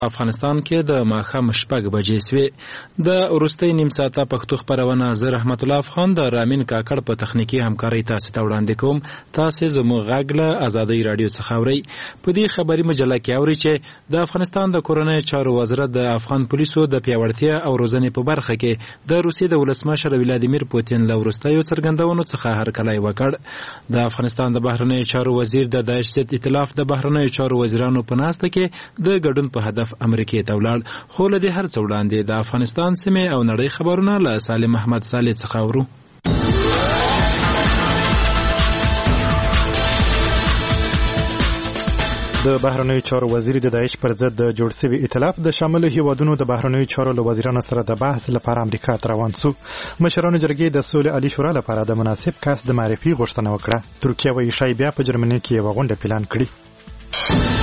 افغانستان کې د ماښام 6 بجې سوې. د وروستۍ نیم ساعته پښتو خپرونه زه رحمت الله افغان د رامین کاکړ په تخنیکي همکارۍ تاسو ته وړاندې کوم. تاسو زموږ غږ له ازادۍ رادیو څخه اورئ. په دې خبري مجله کې اورئ چې د افغانستان د کورنۍ چارو وزارت د افغان پولیسو د پیاوړتیا او روزنې په برخه کې د روسیې د ولسمشر ولادیمیر پوتین له وروستیو څرګندونو څخه هرکلی وکړ. د افغانستان د بهرنیو چارو وزیر د داعش ضد ائتلاف د بهرنیو چارو وزیرانو په ناسته کې د ګډون په هدف امریکې ته ولاړ. خو له دې هر څه وړاندې د افغانستان سیمې او نړۍ خبرونه له سالم احمد صالح څخه اورو. د بهرنیو چارو وزیر د داعش پر ضد د جوړ شوي ائتلاف د شامل هیوادونو د بهرنیو چارو له وزیرانو سره د بحث لپاره امریکا ته روان شو. مشرانو جرګې د سولې عالی شورا لپاره د مناسب کس د معرفي غوښتنه وکړه. ترکیه وايي شای بیا په جرمني کې یوه غونډه پلان کړي.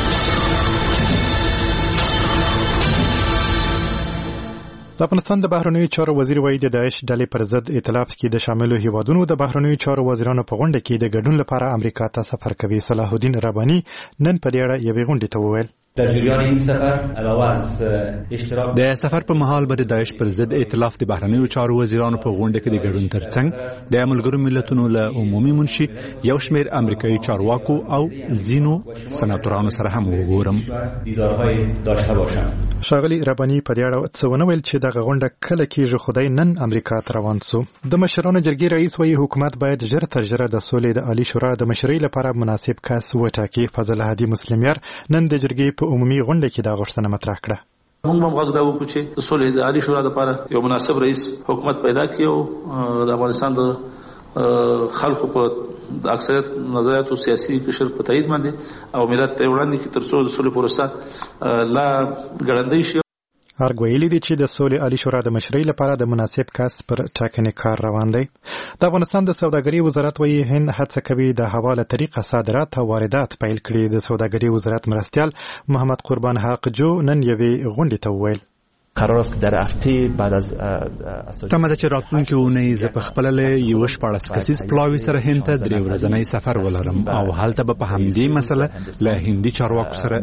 د افغانستان د بهرنیو چارو وزیر وايي د داعش ډلې پر ضد ائتلاف کې د شاملو هیوادونو د بهرنیو چارو وزیرانو په غونډه کې د ګډون لپاره امریکا ته سفر کوي. صلاح الدین رباني نن په دې اړه یوې غونډې ته وویل. در جریان این سفر علاوه از اشتراک د سفر په مهال به د داعش پر ضد ائتلاف د بهرنیو چارو وزیرانو په غونډه کې د ګډون ترڅنګ د ملګرو ملتونو له عمومي منشي یو شمېر امریکایي چارواکو او ځینو سناتورانو سره هم وګورم. دیدارهای داشته باشم. ښاغلي رباني په دې اړه څه ونه ویل چې دغه غونډه کله کېږي. خدای نن امریکا ته روان سو. د مشرانو جرګې رئیس وايي حکومت باید ژر تر ژره د سولې د عالی شورا د مشرۍ لپاره مناسب کس وټاکي. فضل هادي مسلمیار نن د جرګې په عمومي غونډه کې دا غوښتنه مطرح کړه. موږ هم غږ دا وکړو چې د سولې د عالی شورا لپاره یو مناسب رئیس حکومت پیدا کړي او د افغانستان د خلکو په اکثریت نظریاتو سیاسي قشر په تایید باندې او ملت ته وړاندې کې تر څو د سولې پروسه لا ګړندۍ شي. ارګ ویلي دي چې د سولې عالی شورا د مشرۍ لپاره د مناسب کس پر ټاکنې کار روان دی. د افغانستان د سوداګرۍ وزارت وايي هند هڅه کوي د حواله طریقه صادرات او واردات پیل کړي. د سوداګرۍ وزارت مرستیال محمد قربان حقجو نن یوې غونډې ته وویل. قرار است که در هفته بعد از تمه چې راتلونکي اونۍ زه په خپله له یوه 14 کسیز پلاوي سره هند ته 3 ورځنی سفر ولرم او هلته به په همدې مسله له هندي چارواکو سره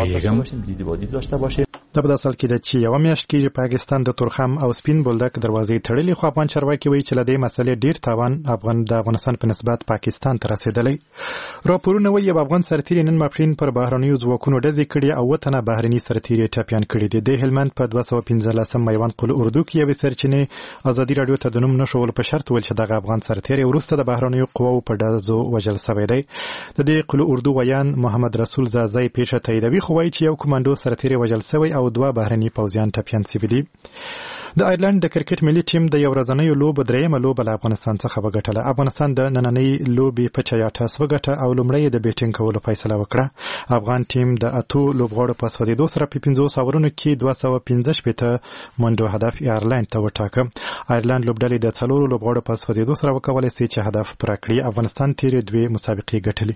وغږیږم. دا په داسې حال کې ده چې یوه میاشت کېږي پاکستان د تورخم او سپین بولدک دروازې تړلې، خو افغان چارواکي وایي چې له دې مسلې ډېر تاوان د افغانستان په نسبت پاکستان ته رسېدلی. راپورونه وایي یو افغان سرتیري نن ماپښین پر بهرنیو ځواکونو ډزې کړي او 7 تنه بهرني سرتیري ټپیان کړي دي. د هلمند په 215 میوند قل اردو کې یوې سرچینې ازادي راډیو ته د نوم نښول په شرط ویل چې دغه افغان سرتیري وروسته د بهرنیو قواو په ډزو وژل شوی دی. د دې قل اردو ویان محمد رسول زازی پیښه تاییدوي، خو وایي چې یو کمانډو سرتیري وژل شوی او 2 بهرني پوځیان ټپیان شوي دي. د آیرلند د کرکټ ملي ټیم د یو ورځنیو لوبو درېیمه لوبه له افغانستان څخه وګټله. افغانستان د نننۍ لوبې په 6 وګټه او لومړی د بیټینګ کولو فیصله وکړه. افغان ټیم د 8 لوبغاړو په سوځېدو سره په 50 اورونو کې 215 منډو هدف آیرلند ته وټاکه. آیرلند لوبډلې د 4 لوبغاړو په سوځېدو سره وکولای شي چې هدف پوره کړي. افغانستان تیرې 2 مسابقې ګټلې.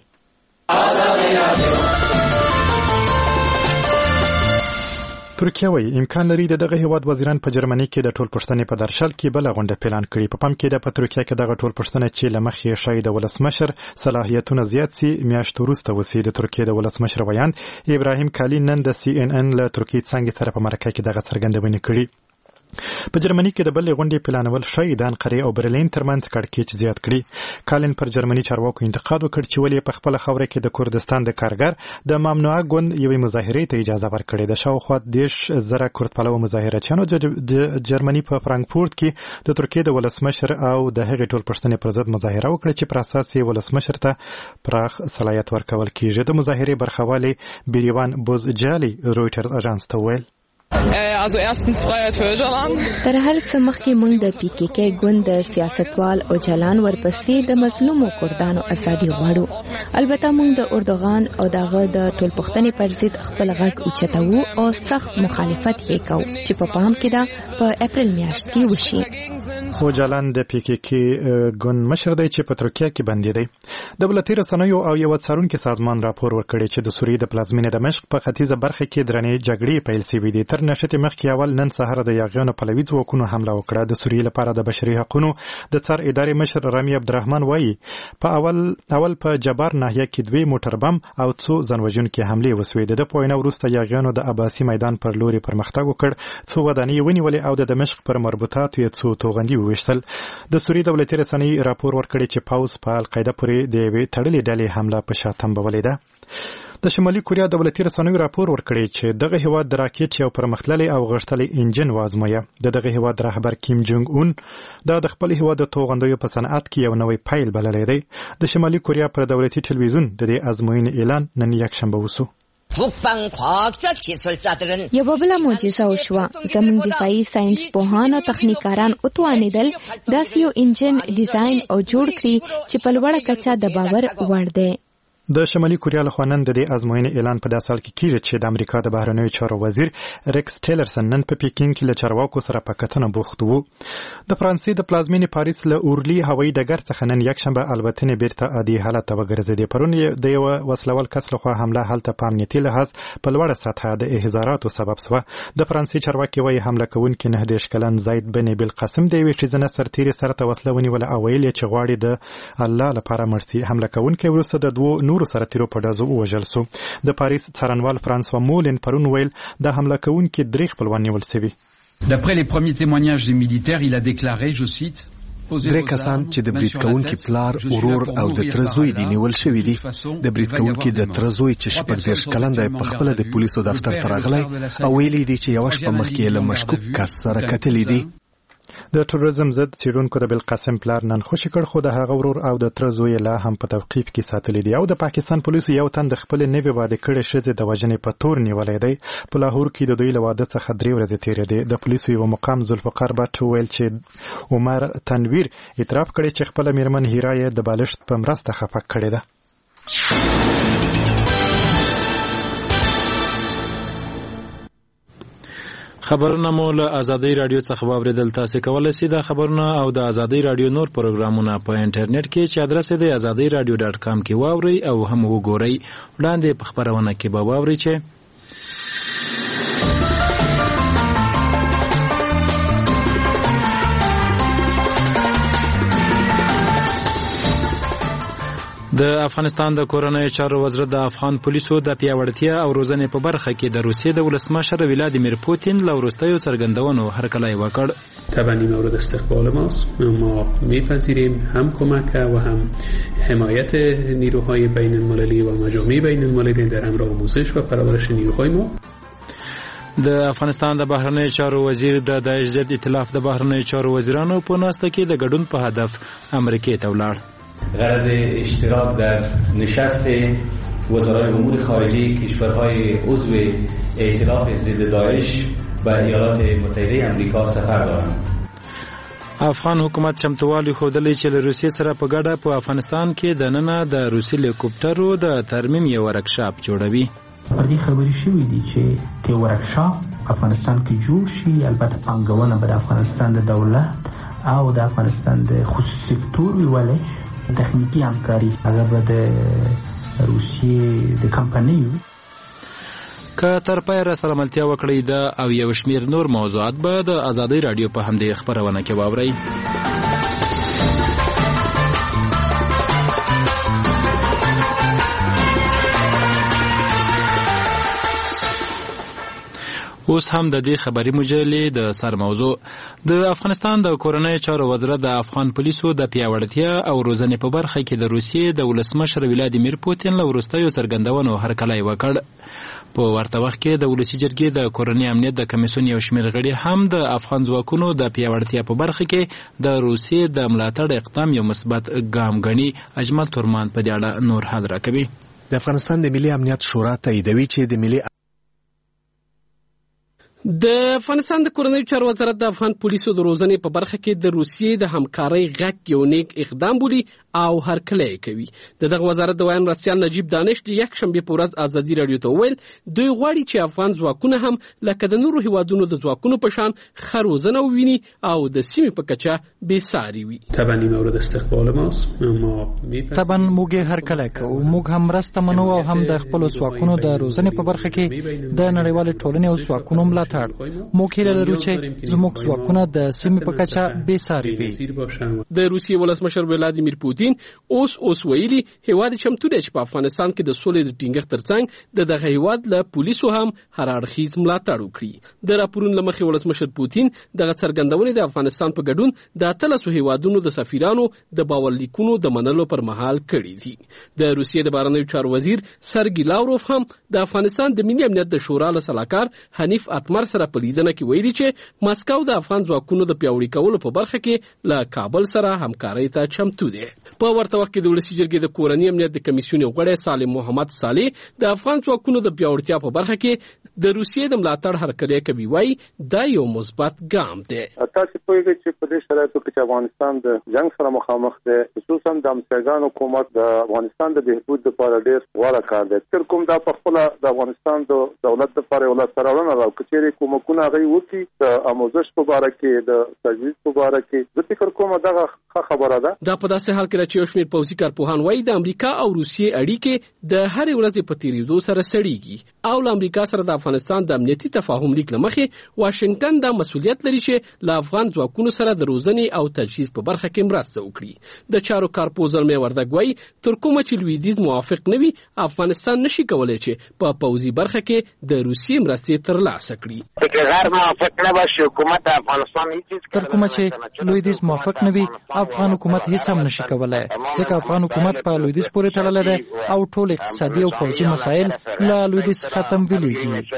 ترکیه وايي امکان لري دغه هیواد وزیران په جرمني کې د ټول پښتنې په درشل کې بل غونډه پلان کړي. په پام کې د ترکیه کې دغه ټول پښتنه چې لمخې شای د ولسمشر صلاحیتونه زیات سي میاشت وروسته وسی. د ترکیه د ولسمشر ویان ابراهیم کالی نن د CNN له ترکیه څنګه سره په مرکه کې دغه څرګندونه کړې. په جرمني کې د بلې غونډې پلانول شوی د انقرې او برلین ترمنځ کړکېچ زیات کړي. کالن پر جرمني چارواکو انتقاد وکړ چې ولې په خپل خوره کې د کردستان د کارګر د ممنوعه ګوند یوې مظاهرې ته اجازه ورکړې. د شاوخوا 10,000 کورد پلوه مظاهرچیانو د جرمني په فرانکفورت کې د ترکیه د ولسمشر او د هغې ټول پښتنې پر ضد مظاهره وکړه چې پر اساس یې ولسمشر ته پراخ صلاحیت ورکول کیږي. د مظاهرې برخوالي بیریوان بوزجالي رویټرز اژانس ته ویل. Also erstens Freiheit für Öcalan. تر هر څه مخکې موږ د PKK ګوند د سیاستوال اوجالان ورپسې د مظلومو کردانو ازادي غواړو. البته موږ د اردوغان او دغه د ټول پښتنې پر ضد خپل غږ اوچتوو او سخت مخالفت یې کوو چې په پام کې ده په اپریل میاشت کې وشي. اوجالان د PKK ګوند مشر دی چې په ترکیه کې بندي دی. دولتي رسنیو او یو څارونکي سازمان راپور ورکړی چې د سوریې د پلازمینې دمشق په ختیځه برخه کې درنې جګړې پیل شوې دي. تر نشته مخکې اول نن سهار د یاغیانو پلوي ځواکونو حمله وکړه. د سوریې لپاره د بشري حقوقو د څار ادارې مشر رامي عبدالرحمن وایي په اول په جبار ناحیه کې 2 موټر بم او 2 ځانوژونکي حملې وسوې. د پوینه وروسته یاغیانو د عباسي میدان پر لوري پرمختګ وکړ، 2 ودانۍ ونیولې او د دمشق پر مربوطاتو یې 2 توغندي وویشتل. د سوریې دولتي رسنۍ راپور ورکړی چې پاوز په القاعده پورې د یوې تړلې ډلې حمله په شا تنبولې ده. د شمالي کوریا دولتي رسنیو راپور ورکړی چې دغه هیواد د راکټ یو پرمختللی او غښتلی انجن وازمویه. دغه هیواد رهبر کیم جونګ اون د خپل هیواد د توغندیو په صنعت کې یو نوې پیل بللی دی. د شمالي کوریا پر دولتي ټلویزیون د دې ازموینې اعلان نن یکشنبه وسو. یو بله معجزه وشوه. زموږ دفاعي ساينس پوهان او تخنیکاران وتوانیدل داسې یو انجن ډیزاین او جوړ کړي چې په لوړه کچه د باور وړ دی. د شمالي کوریا له خوا نن د دې ازموینې اعلان په داسې حال کې کیږي چې د امریکا د بهرنیو چارو وزیر ریکس ټیلرسن نن په پیکینګ کې له چارواکو سره په کتنه بوخت وو. د فرانسې د پلازمینې پاریس له اورلی هوایي ډګر څخه نن یکشنبه الوتنې بیرته عادي حالت ته وګرځېدې. پرون د یو وسلوال کس له خوا حمله هلته په امنیتي لحاظ په لوړه سطحه د احزاراتو سبب شوه. د فرانسې چارواکي وایي حمله کوونکي 19 کلن زید بن بالقاسم د یوې ښځینه سرتیرې سره ته وسله ونیوله او ویل چې غواړي د الله لپاره مړ شي. حمله کوونکی وروسته د 2 نورو سرتیرو په ډزو ووژل شو. د پاریس څارنوال فرانسوا مولن پرون ویل د حمله کوونکي 3 خپلوان نیول شوي. D'après les premiers témoignages des militaires, il a déclaré, je cite, 3 کسان چې د برید کوونکي پلار، ورور او د ترزوی دی نیول شوی دي. د برید کوونکي د ترزوی چې 14 کلن دی په خپل د پولیسو دفتر ته راغلی او ویلي دی چې یو شپه مخکې له مشکوک کس سره کتلی دی. د ټوریزم ضد څېړونکو د بالقاسم پلار نن خوشي کړ، خو د هغه ورور او د تره زوی لا هم په توقیف کې ساتلی دی. او د پاکستان پولیسو یو تن د خپل نوې واده کړې ښځې د وژنې په تور نیولی دی. په لاهور کې د دوی له واده څخه 3 ورځې تېرې دي. د پولیسو یو مقام ذوالفقار بټ وویل چې عمر تنویر اعتراف کړی چې خپله میرمن هیرا یې د بالښت په مرسته خفه کړې ده. خبرونه مو له آزادۍ رادیو څخه واوریدل. تاسو کولای شئ د خبرونه او د آزادۍ رادیو نور پروګرامونه په انټرنیټ کې چې ادرس یې د azadiiradio.com کې واورئ او هم وګورئ. وړاندې په خبرونه کې به واورئ چې د افغانستان د کورنۍ چارو وزارت د افغان پولیسو د پیاوړتیا او روزنې په برخه کې د روسیې د ولسمشر ولادیمیر پوتین له وروستیو څرګندونو هرکلی وکړ. طبعا این مورد استقبال ماست. ما میپذیریم هم کمک و هم حمایت نیروهای بین المللی و مجامع بین المللی در امر آموزش و پرورش نیروهای ما. د افغانستان د بهرنیو چارو وزیر د داعش ضد ائتلاف د بهرنیو چارو وزیرانو په ناسته کې د ګډون په هدف امریکې ته ولاړ. غرض اشتراک در نشست وزرای امور خارجه کشورهای عضو ائتلاف ضد داعش و ایالات متحده امریکا سفر دارند. افغان حکومت چمتووالی ښودلی چې له روسیې سره په ګډه په افغانستان کې دننه د روسي هلیکوپټرو د ترمیم یو ورکشاپ جوړوي. پر دې خبرې شوې دي چې د ورکشاپ افغانستان کې جوړ شي. البته پانګونه به د افغانستان د دولت او د افغانستان د خصوصي سکتور ویولې تخنیکی همکاری هغه به د روسیې د کمپنیو که تر پای را سره ملتیا وکړئ دا او یو شمیر نور موضوعات به د آزادۍ رادیو په همدې خبرونه کې واورئ. اوس هم د دې خبري مجلې د سر موضوع. د افغانستان د کورنۍ چارو وزارت د افغان پولیسو د پیاوړتیا او روزنې په برخه کې د روسیې د ولسمشر ولادیمیر پوتین له وروستیو څرګندونو هرکلی وکړ. په ورته وخت کې د ولسي جرګې د کورنۍ امنیت د کمیسیون یو شمېر غړي هم د افغان ځواکونو د پیاوړتیا په برخه کې د روسیې د ملاتړ اقدام یو مثبت ګام ګڼي. اجمل تورمان په دې اړه نور حال راکوي. د افغانستان د ملي امنیت شورا تاییدوي چې د ملي د افغانستان د کورنۍ چارو وزارت د افغان پولیسو د روزنې په برخه کې د روسیې د همکارۍ غږ یو نیک اقدام بولي او هرکلی کوي. دغه وزارت د ویان رسیال نجیب دانش د یکشنبې په ورځ آزادي رادیو ته وویل دوی غواړي چې افغان ځواکونه هم لکه د نورو هیوادونو د ځواکونو په شان ښه روزنه وویني او د سیمې په کچه بېساري وي. طبعا مورد استقبال ماست. طبعا موږ هرکلی کوو. موږ هم مرسته منو او هم د خپلو ځواکونو د روزنې په برخه کې د نړیوالې ټولنې او ځواکونو ملاتړ ملاتړ. موږ هیله لرو چې زموږ ځواکونه د سیمې په کچه بې ساري وي. د روسیې ولسمشر ولادیمیر پوتین اوس ویلي هیواد چمتو دی چې په افغانستان کې د سولې د ټینګښت ترڅنګ دغه هیواد له پولیسو هم هر اړخیز ملاتړ وکړي. د راپورونو له مخې ولسمشر پوتین دغه څرګندونې د افغانستان په ګډون د 13 هیوادونو د سفیرانو د باورلیکونو د منلو پر مهال کړي دي. د روسیې د بهرنیو چارو وزیر سرګی لاوروف هم د افغانستان د ملي امنیت د شورا له سلاکار حنیف اتمر سره په لیدنه کې ویلي چې مسکو د افغان ځواکونو د پیاوړي کولو په برخه کې له کابل سره همکارۍ ته چمتو دی. په ورته وخت کې د ولسي جرګې د کورنۍ امنیت د کمیسیون غړی سالم محمد صالح د افغان ځواکونو د پیاوړتیا په برخه کې د روسیې د ملاتړ هرکلی کوي. وایي دا یو مثبت ګام دی. تاسو پوهیږئ چې په دې شرایطو کې چې افغانستان د جنگ سره مخامخ دی، خصوصا د امریکایانو حکومت د افغانستان د بهبود لپاره ډېر غوړه کار دی. تر کوم دا په خپل د افغانستان د دولت لپاره یو لاسته راوړنه ده. کچېرې کومکونه هغه وکړي د آموزش په اړه کې د تجویز په اړه کې زه فکر کوم دغه خبره ده. دا په داسې حال کې چې یو شمېر پوځي کارپوهان وایي د امریکا او روسیې اړیکې د هرې ورځې په تیریدو سره سړېږي او له امریکا سره د افغانستان د امنیتي تفاهم لیک له مخې واشنګټن دا مسؤلیت لري چې له افغان ځواکونو سره د روزنې او تجهیز په برخه کې مرسته وکړي. د چارو کارپوه زلمې وردګ وایي تر کومه چې لویدیځ موافق نه وي افغانستان نشي کولای چې په پوځي برخه کې د روسیې مرستې ترلاسه کړي. غیر موافق نه باشي حکومت افغانستان هیڅ تر کومه چې لویدیځ موافق نه وي افغان حکومت هیڅ هم نشي کولای، ځکه افغان حکومت په لویدیځ پورې تړلی دی او ټول اقتصادي او پوځي مسایل له لویدیځ څخه تمویلېږي.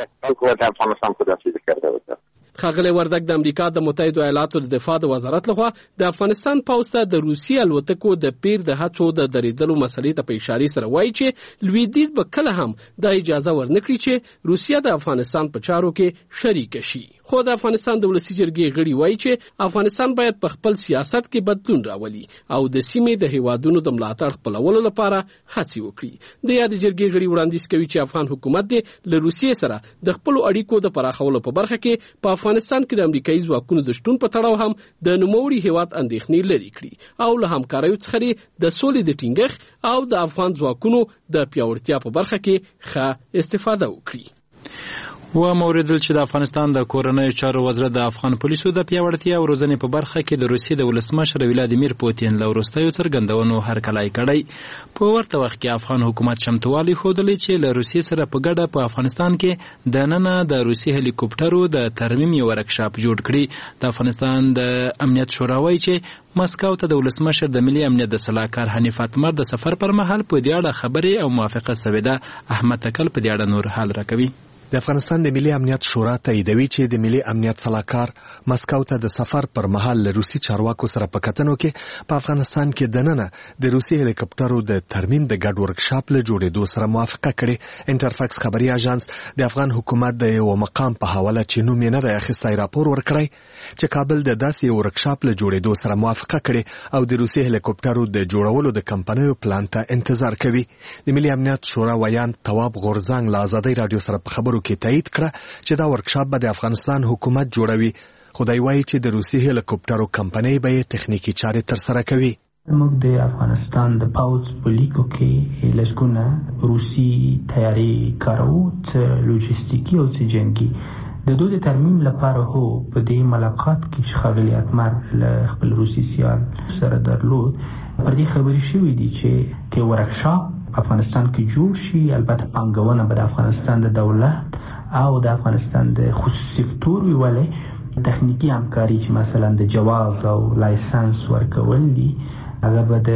ښاغلی وردګ د امریکا د متحده ایالاتو د دفاع د وزارت لخوا د افغانستان پوځ ته د روسي الوتکو د پیر د هڅو د درېدلو مسلې ته په اشارې سره وایي چې لویدیځ به کله هم د اجازه ورنکړي چې روسیه د افغانستان په چارو کې شریک شي. خو د افغانستان د ولسي جرګې غړي وایي چې افغانستان باید په خپل سیاست کې بدلون راولي او د سیمې د هیوادونو د ملاتړ خپلولو لپاره هڅې وکړي. د یادې جرګې غړي وړاندیز کوي چې افغان حکومت دې له روسیې سره د خپلو اړیکو د پراخولو په برخه کې په افغانستان کې د امریکایي ځواکونو د شتون په تړاو هم د نوموړي هیواد اندېښنې لرې کړي او له همکاریو څخه د سولې د ټینګښت او د افغان ځواکونو د پیاوړتیا په برخه کې ښه استفاده وکړي. و موریدل چې د افغانستان د کورنۍ چارو وزارت د افغان پولیسو د پیاوړتیا او روزنې په برخه کې د روسیې د ولسمشر ولادیمیر پوتین له وروستیو څرګندونو هرکلی کړی. په ورته وخت کې افغان حکومت چمتووالی ښودلی چې له روسیې سره په ګډه په افغانستان کې دننه د روسي هلیکوپټرو د ترمیم یو ورکشاپ جوړ کړي. د افغانستان د امنیت شورا وایي چې مسکو ته د ولسمشر د ملي امنیت د سلاکار حنیف اتمر د سفر پر مهال په دې اړه خبرې او موافقه شوې ده. احمد تکل په دې اړه نور حال راکوي. د افغانستان د ملي امنیت شورا تاییدوي چې د ملي امنیت سلاکار مسکو ته د سفر پر مهال له روسي چارواکو سره په کتنو کې په افغانستان کې دننه د روسي هلیکوپټرو د ترمیم د ګډ ورکشاپ له جوړېدو سره موافقه کړې. انټرفاکس خبري اژانس د افغان حکومت د یو مقام په حواله چې نوم یې نه دی اخیستی راپور ورکړی چې کابل د داسې یو ورکشاپ له جوړېدو سره موافقه کړې او د روسي هلیکوپټرو د جوړولو د کمپنیو پلان ته انتظار کوي. د ملي امنیت شورا ویان تواب غورزنګ له آزادۍ رادیو سره په خبرو کې تایید کړه چې دا ورکشاپ به د افغانستان حکومت جوړوي. خدای وایي چې د روسي هلیکوپټرو کمپنۍ به تخنیکی چارې ترسره کوي. موږ د افغانستان د پوځ په لیکو کې لږګونه روسي تیاری کارو څه لوجستیکي او څه جنگي د دوی ترمیم لپاره هو په دې ملاقات کې چې ښاغلی اتمر له خپل روسي سیال سره درلود پر دې خبرې شوې دي چې ورکشاپ افغانستان کې جوړ شي. البته پانګونه به د افغانستان د دولت او د افغانستان د خصوصي سکتور ویولې تخنیکی همکاري چې مثلا د جواز او لایسنس ورکول دي هغه به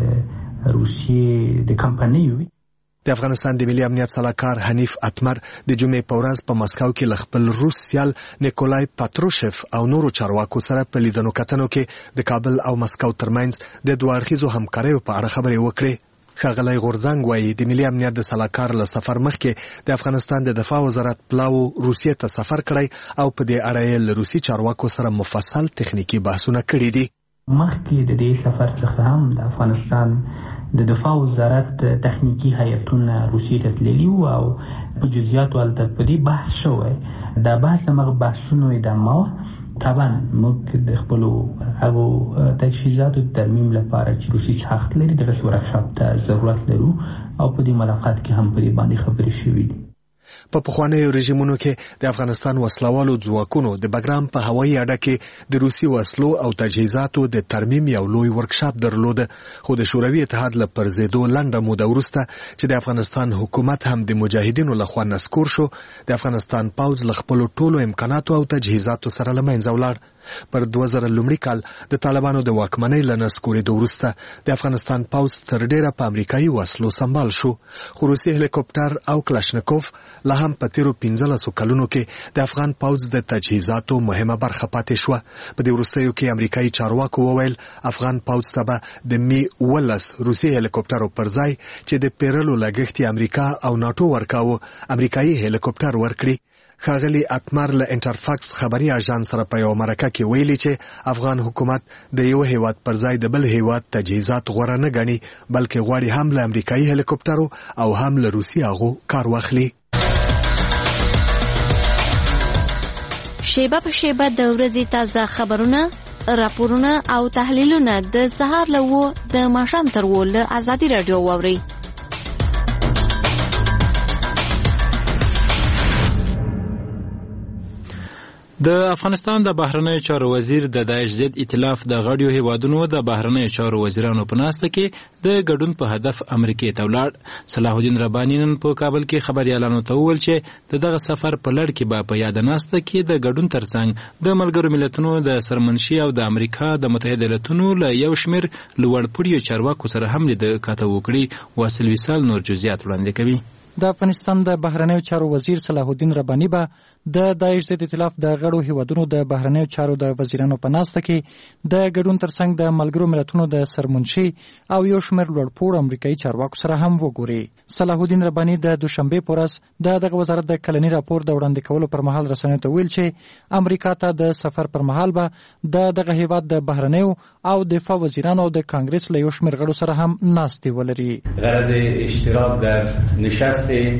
د روسیې د کمپنۍ وي. د افغانستان د ملي امنیت سلاکار حنیف اتمر د جمعې په ورځ په مسکو کې له خپل روس سیال نیکولای پاتروشف او نورو چارواکو سره په لیدنو کتنو کې د کابل او مسکو ترمنځ د دوه اړخیزو همکاریو په اړه خبرې وکړې. ښاغلی غورزنګ وایي د ملي امنیت د سلاکار له سفر مخکې د افغانستان د دفاع وزارت پلاو روسیې ته سفر کړی او په دې اړه یې له روسي چارواکو سره مفصل تخنیکی بحثونه کړي دي. مخکې د دې سفر څخه هم د افغانستان د دفاع وزارت تخنیکی هیئتونه روسیې ته تللي وو او په جزئیاتو هلته په دې بحث شوی. دا بحث همغه بحثونو ادامه وه. طبعا موږ د خپلو هغو تجهیزاتو د ترمیم لپاره چې روسي ساخت لري دغسې ورکشاپ ته ضرورت لرو او په دې ملاقات کې هم په دې باندې خبرې شوې دي. په پخوانیو رژیمونو کې د افغانستان وسلوالو ځواکونو د بګرام په هوایي اډه کې د روسي وسلو او تجهیزاتو د ترمیم یو لوی ورکشاپ درلود، خو د شوروي اتحاد له پرځېدو لنډه موده وروسته چې د افغانستان حکومت هم د مجاهدینو لخوا نسکور شو، د افغانستان پوځ له خپلو ټولو امکاناتو او تجهیزاتو سره له منځه ولاړ. پر 2000 لومړي کال د طالبانو د واکمنۍ له نسکورېدو وروسته د افغانستان پوځ تر ډېره په امریکایي وسلو سمبال شو، خو روسي هلیکوپټر او کلاشنکوف لا هم په تیرو 15 کلونو کې د افغان پوځ د تجهیزاتو مهمه برخه پاتې شوه. په دې وروستیو کې امریکایي چارواکو وویل افغان پوځ ته به د می 11 روسي هلیکوپټرو پر ځای چې د پیرلو لګښت امریکا او ناتو ورکاوه، امریکایي هلیکوپټر ورکړي. ښاغلي اتمر له انټرفاکس خبري اژانس سره په یو مرکه کې ویلي چې افغان حکومت د یو هیواد پر ځای د بل هیواد تجهیزات غوره نه ګڼي، بلکې غواړي هم له امریکایي هلیکوپټرو او هم له روسي هغو کار واخلي. شیبه په شیبه د ورځې تازه خبرونه، راپورونه او تحلیلونه د سهار له 9 د ماښام تر 10 له ازادي رادیو واورئ. د افغانستان د بهرنیو چارو وزیر د داعش ضد ائتلاف د غړیو هیوادونو د بهرنیو چارو وزیرانو په ناسته کې د ګډون په هدف امریکې ته ولاړ. صلاح الدین رباني نن په کابل کې خبريالانو ته وویل چې دغه سفر په لړ کې به په یاد ناسته کې د ګډون ترڅنګ د ملګرو ملتونو د سرمنشي او د امریکا د متحده ایالاتونو له یو شمېر لوړپوړیو چارواکو سره هم لید کاته وکړي. واصل وصال نور جزئیات وړاندې کوي. د افغانستان د بهرنیو چارو وزیر صلاح الدین رباني به د داعش ضد ائتلاف د غړو هیوادونو د بهرنیو چارو د وزیرانو په ناسته کې د ګډون ترڅنګ د ملګرو ملتونو د سرمنشي او یو شمېر لوړپوړو امریکایي چارواکو سره هم وګوري. صلاح الدین رباني د دوشنبه په ورځ دغه وزارت د کلني راپور د وړاندې کولو پر مهال رسنیو ته ویل چې امریکا ته د سفر پر مهال به دغه هیواد د بهرنیو او دفاع وزیرانو د کانګرس له یو شمېر غړو سره هم ناستې ولري. غرض اشتراک در نشست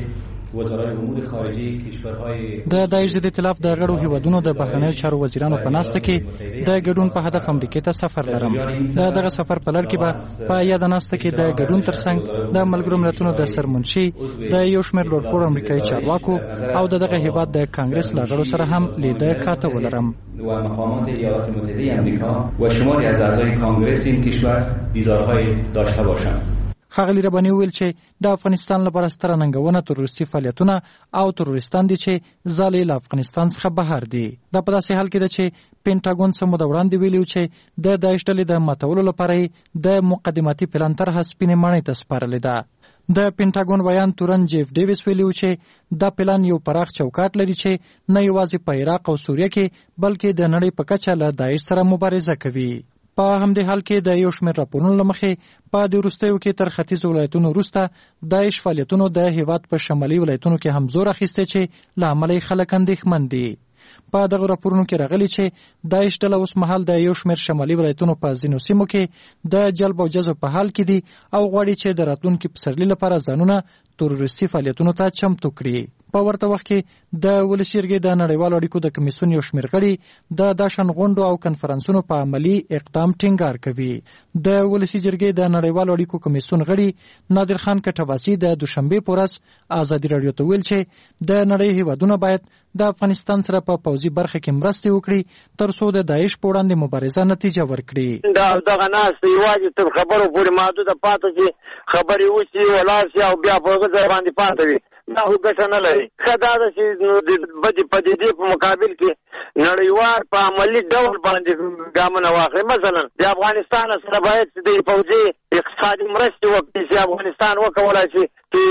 وزرای امور خارجه کشورهای د داعش ضد ائتلاف د غړو هیوادونو د بهرنیو چارو وزیرانو په ناسته کې د ګډون په هدف امریکې ته سفر لرم. دغه سفر په لړ کې به په یاد ناسته کې د ګډون ترڅنګ د ملګرو ملتونو د سرمنشي د یو شمېر لوړپوړو امریکایي چارواکو او دغه هیواد د کانګرس له غړو سره هم لیده کاته ولرم. و مقامات ایالات متحده آمریکا و شماری از اعضای کانگرس این کشور دیدارهای داشته باشم. ښاغلي رباني ویل چې د افغانستان لپاره ستره ننګونه تروریستي فعالیتونه او تروریستان دي چې ځالې له افغانستان څخه بهر دي. دا په داسې حال کې ده چې پینټاګون څه موده وړاندې ویلي چې د داعش ډلې د ماتولو لپاره د مقدماتي پلان طرحه سپینې ماڼۍ ته سپارلې ده. د پینټاګون ویان تورن جیف ډیویس ویلي چې دا پلان یو پراخ چوکاټ لري چې نه یوازې په عراق او سوریه کې بلکې د نړۍ په کچه له داعش سره مبارزه کوي. په همدې حال کې د یو شمېر راپورونو له مخې په دې وروستیو کې تر ختیځو ولایتونو وروسته داعش فعالیتونو د هیواد په شمالي ولایتونو کې هم زور اخیستی چې له امله یې خلک اندېښمن دي. په دغه راپورونو کې راغلي چې داعش ډله اوس مهال د یو شمېر شمالي ولایتونو په ځینو سیمو کې د جلب او جذب په حال کې دي او غواړي چې د راتلونکي پسرلي لپاره ځانونه تروریستي فعالیتونو ته چمتو کړي. په ورته وخت کې د ولسي جرګې د نړیوالو اړیکو د کمیسیون یو شمېر غړي د داشن غونډو او کنفرانسونو په عملی اقدام ټینګار کوي. د ولسي جرګې د نړیوالو اړیکو کمیسیون غړي نادر خان کټواسي د دوشنبه په ورځ ازادي رادیو ته ویل چې د نړۍ هیوادونه باید د افغانستان سره په پوځي برخه کې مرسته وکړي ترڅو د داعش په وړاندې مبارزه نتیجه ورکړي. دغه ناس یوازې تر خبرو پورې محدوده پاتې شي، خبرې وشي ولاړ شي او بیا په هغه ځای باندې پاتې وي. دا خو ګټه نه لري. ښه دا ده چې د بدې پدیدې په مقابل کې نړیوال په عملي ډول باندې ګامونه واخلي. مثلا د افغانستان سره باید د پوځي اقتصادي مرستې وکړي چې افغانستان وکولای شي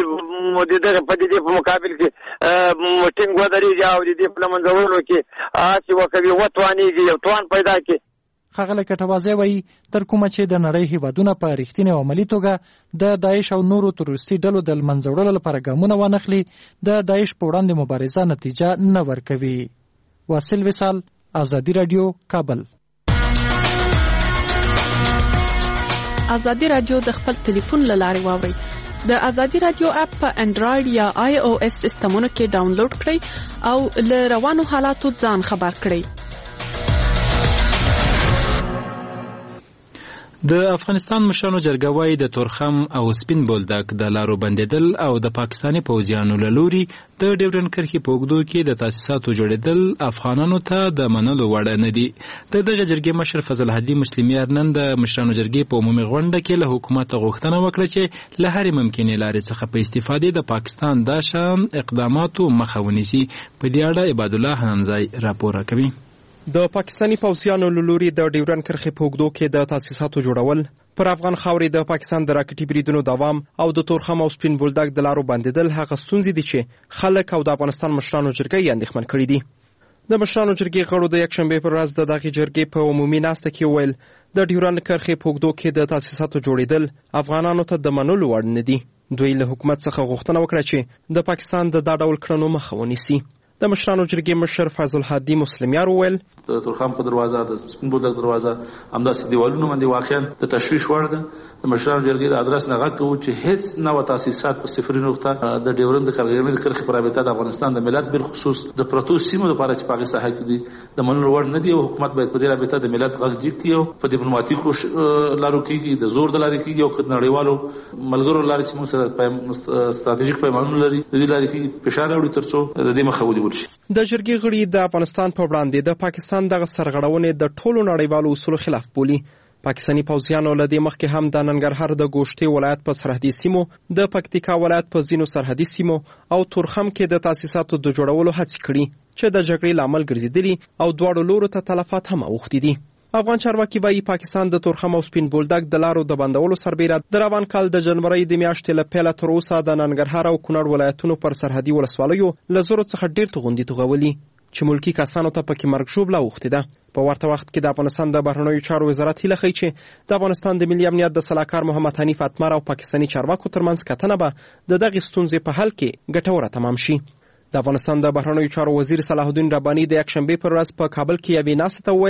چې د دغه پدیدې په مقابل کې ټینګ ودرېږي او د دې په له منځه وړلو کې هڅې وکوي، وتوانېږي، یو توان پیدا کړي. ښاغلی کټوازی وایي تر کومه چې د نړۍ هیوادونه په رښتینې او عملي توګه د داعش او نورو تروریستي ډلو د له منځه وړلو لپاره ګامونه وانخلي د داعش په وړاندې مبارزه نتیجه نه ورکوي. واصل وصال، ازادي رادیو، کابل. ازادي رادیو د خپل ټلیفون له لارې واورئ. د ازادي رادیو اپ په انډراید یا آی او اس سیسټمونو کې ډاونلوډ کړئ او له روانو حالاتو ځان خبر کړئ. د افغانستان مشرانو جرګه وايي د تورخم او سپین بولدک د لارو بندیدل او د پاکستاني پوځیانو له لوري د ډیورنډ کرښې په اوږدو کې د تاسیساتو جوړېدل افغانانو ته د منلو وړ نه دي. د دغه جرګې مشر فضل الهادي مسلمیار نن د مشرانو جرګې په عمومي غونډه کې له حکومت غوښتنه وکړه چې له هرې ممکنې لارې څخه په استفادې د پاکستان دا شان اقداماتو مخه ونیسي. په دې اړه عباد الله حنانزای راپور کوي. د پاکستاني پوځیانو له لوري د ډیورنډ کرښې په اوږدو کې د تاسیساتو جوړول، پر افغان خاورې د پاکستان د راکټي بریدونو دوام او د تورخم او سپین بولدک د لارو بندیدل هغه ستونزې دي چې خلک او د افغانستان مشرانو جرګې یې اندېښمن کړي دي. د مشرانو جرګې غړو د یکشنبې پر ورځ د دغې جرګې په عمومي ناسته کې وویل د ډیورنډ کرښې په اوږدو کې د تاسیساتو جوړېدل افغانانو ته د منلو وړ نه دي. دوی له حکومت څخه غوښتنه وکړه چې د پاکستان د دا ډول کړنو مخه ونیسي. د مشرانو جرګې مشر فضل الهادي مسلمیار وویل د تورخم په دروازه د سپین بولدک دروازه همداسې دیوالونو باندې واقعا د تشویش وړ ده. د مشرانو جرګې د ادرس نه غږ کوو چې هیڅ نوې تاسیسات په صفري نقطه د ډیورنډ د کرښې په رابطه د افغانستان د ملت بالخصوص د پروتو سیمو لپاره چې په هغې ساحه کې دي د منلو وړ نه دي او حکومت باید په دې رابطه د ملت غږ جګ کړي او په ډیپلوماتیکو لارو کېږي، د زور د لارې کېږي او که د نړیوالو ملګرو لارې چې موږ سره ستراتیژیک پیمانونه لري د دې لارې کې فشار راوړي تر څو د دې مخه ونیول شي. د جرګې غړي د افغانستان په وړاندې د پاکستان دغه سرغړونې د ټولو نړیوالو اصولو خلاف بولي. پاکستاني پوځیانو له دې مخکې هم د ننګرهار د ګوشتې ولایت په سرحدي سیمو، د پکتیکا ولایت په ځینو سرحدي سیمو او تورخم کې د تاسیساتو د جوړولو هڅې کړي چې د جګړې لامل ګرځېدلي او دواړو لورو ته تلفات هم اوښتي دي. افغان چارواکي وايي پاکستان د تورخم او سپین بولدک د لارو د بندولو سربیره د روان کال د جنوري د میاشتې له پیله تر اوسه د ننګرهار او کونړ ولایتونو پر سرحدي ولسوالیو له زرو څخه ډېر توغندي توغولي چې ملکی کسانو ته پکې مرګ ژوبله اوښتې ده. په ورته وخت کې د افغانستان د بهرنیو چارو وزارت هیله ښیي چې د افغانستان د ملي امنیت د سلاکار محمد حنیف اتمر او پاکستاني چارواکو ترمنځ کتنه به د دغې ستونزې په حل کې ګټوره تمام شي. د افغانستان د بهرنیو چارو وزیر صلاح الدین رباني د یکشنبې پر ورځ په کابل کې یوې ناستې ته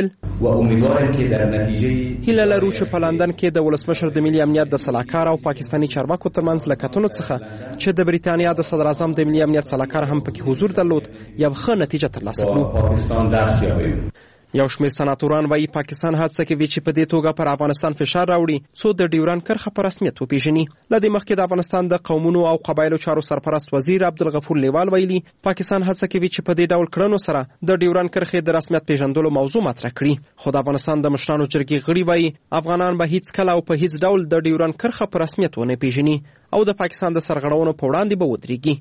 وویل هیله لرو چې په لندن کې د ولسمشر د ملي امنیت د سلاکار او پاکستاني چارواکو ترمنځ له کتنو څخه چې د بریتانیا د صدر اعظم د ملي امنیت سلاکار هم پکې حضور درلود یو ښه نتیجه ترلاسه کړو. یو شمېر سناتوران وايي پاکستان هڅه کوي چې په دې توګه پر افغانستان فشار راوړي څو د ډیورنډ کرښه په رسمیت وپیژني. له دې مخکې د افغانستان د قومونو او قبایلو چارو سرپرست وزیر عبدالغفور لیوال ویلي پاکستان هڅه کوي چې په دې ډول کړنو سره د ډیورنډ کرښې د رسمیت پیژندلو موضوع مطرح کړي. خو د افغانستان د مشرانو جرګې غړي وايي افغانان به هیڅ کله او په هیڅ ډول د ډیورنډ کرښه په رسمیت ونه پیژني او د پاکستان د سرغړونو په وړاندې به ودرېږي.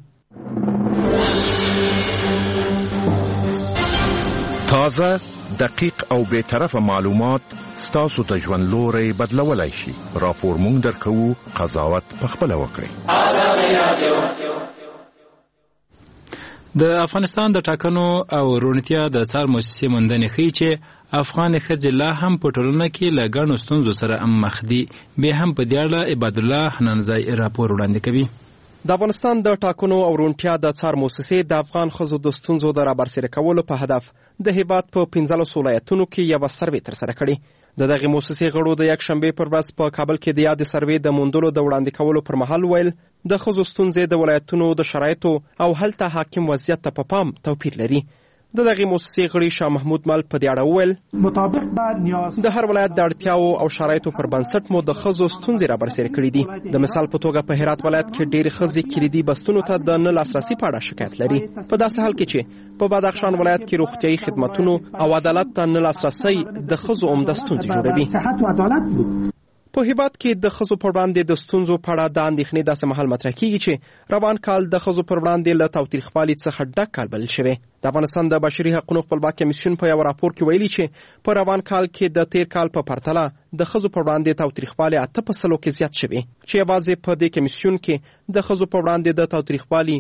تازه، دقیق او بے طرفه معلومات ستاسو ته ژوند لوري بدلولای شي. راپور مونږ درکوو، قضاوت پخپله وکړئ. د افغانستان د ټاکنو او روڼتیا د څار مؤسسې موندنې ښیي چې افغان ښځې لا هم په ټولنه کې له ګڼو ستونزو سره مخ دي. بیا هم په دې اړه عباد الله حنانزای راپور وړاندې کوي. د افغانستان د ټاکنو او روڼتیا د څار مؤسسې د افغان ښځو د ستونزو د رابرسېره کولو په هدف د هیواد په 15 ولایتونو کې یوه سروې ترسره کړې. د دغې مؤسسې غړو د یکشنبې پر ورځ په کابل کې د یادې سروې د موندلو د وړاندې کولو پر مهال ویل د ښځو ستونزې د ولایتونو د شرایطو او هلته حاکم وضعیت ته په پام توپیر لري. د دغې مؤسسې غړي شاه محمود مل په دې اړه وویل د هر ولایت د اړتیاو او شرایطو پر بنسټ مو د ښځو ستونزې رابرسېره کړي دي. د مثال په توګه په هرات ولایت کې ډېرې ښځې کلیدي بستونو ته د نه لاسرسي په اړه شکایت لري، په داسې حال کې چې په بدخشان ولایت کې روغتیایي خدمتونو او عدالت ته نه لاسرسی د ښځو عمده ستونزې جوړوي. په هیواد کې د ښځو پر وړاندې د ستونزو په اړه د اندېښنې داسې مهال مطرح کیږي چې روان کال د ښځو پر وړاندې له تاوتریخوالي څخه ډک کال بلل شوی. د افغانستان د بشري حقوقو خپلواک کمیسیون په یو راپور کې ویلي چې په روان کال کې د تیر کال په پرتله د ښځو پر وړاندې تاوتریخوالي 8% کې زیات شوی چې یوازې په دې کمیسیون کې د ښځو پر وړاندې د تاوتریخوالي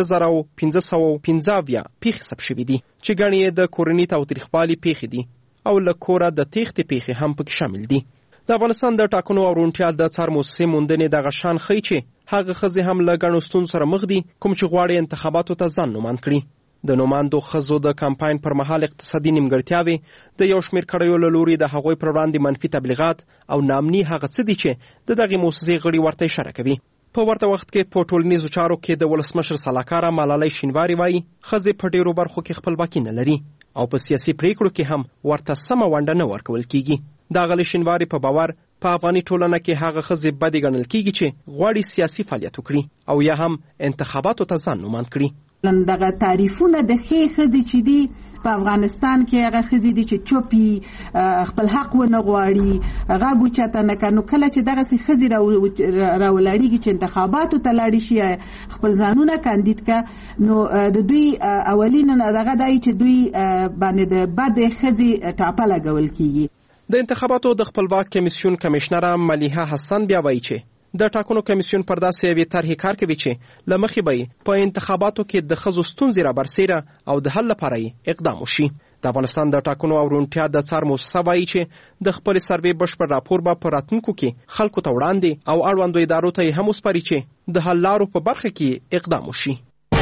15,515 پیښې ثبت شوي دي چې ګڼې د کورني تاوتریخوالي پیښې دي او له کوره د تېښتې پیښې هم پکې شامل دي. د افغانستان د ټاکنو او روڼتیا د څار مؤسسې موندنې دغه شان ښیي چې هغه ښځې هم له ګڼو ستونزو سره مخ دي کوم چې غواړي انتخاباتو ته ځان نومان کړي. د نوماندو ښځو د کمپاین پر مهال اقتصادي نیمګړتیاوې، د یو شمېر کړیو له لوري د هغوی پر وړاندې منفي تبلیغات او نامني هغه څه دي چې د دغې مؤسسې غړي ورته اشاره کوي. په ورته وخت کې په ټولنیزو چارو کې د ولسمشر سلاکاره ملالۍ شینواري وایي ښځې په ډېرو برخو کې خپلواکي نه لري او په سیاسي پریکړو کې هم ورته سمه ونډه نه ورکول کیږي. د غلې شینواري په باور په افغاني ټولنه کې هغه ښځې بدې ګڼل کیږي چې غواړي سیاسي فعالیت وکړي او یا هم انتخاباتو ته ځان نومان کړي. دغه تعریفونه د ښې ښځې چې دي په افغانستان کې هغه ښځې دي چې چوپي خپل حق ونه غواړي غږ اوچته نه کوي. نو کله چې دغسې ښځې راولاړېږي چې انتخاباتو ته لاړې شي خپل ځانونه کاندید که نو د دوی اولین دغه دی چې دوی باندې د بدې ښځې ټاپه لګول کیږي. د انتخاباتو د خپلواک کمیسیون کمشنره ملیحه حسن بیا وایي چې د ټاکنو کمیسیون پر داسې یوې طرحې کار کوي چې له مخې به په انتخاباتو کې د ښځو ستونزې رابرسېره او د حل لپاره یې اقدام وشي. د افغانستان د ټاکنو او روڼتیا د څار موسسه وایي چې د خپل سروې بشپړ راپور به په راتلونکو کې خلکو ته وړاندې او اړوندو ادارو ته یې هم وسپاري چې د حل لارو په برخه کې اقدام وشي.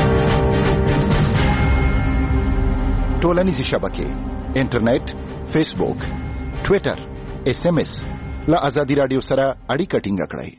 ټولنیزې شبکې انټرنیټ، فیسبوک، ټویټر، SMS له ازادي راډیو سره اړیکه ټینګه کړئ.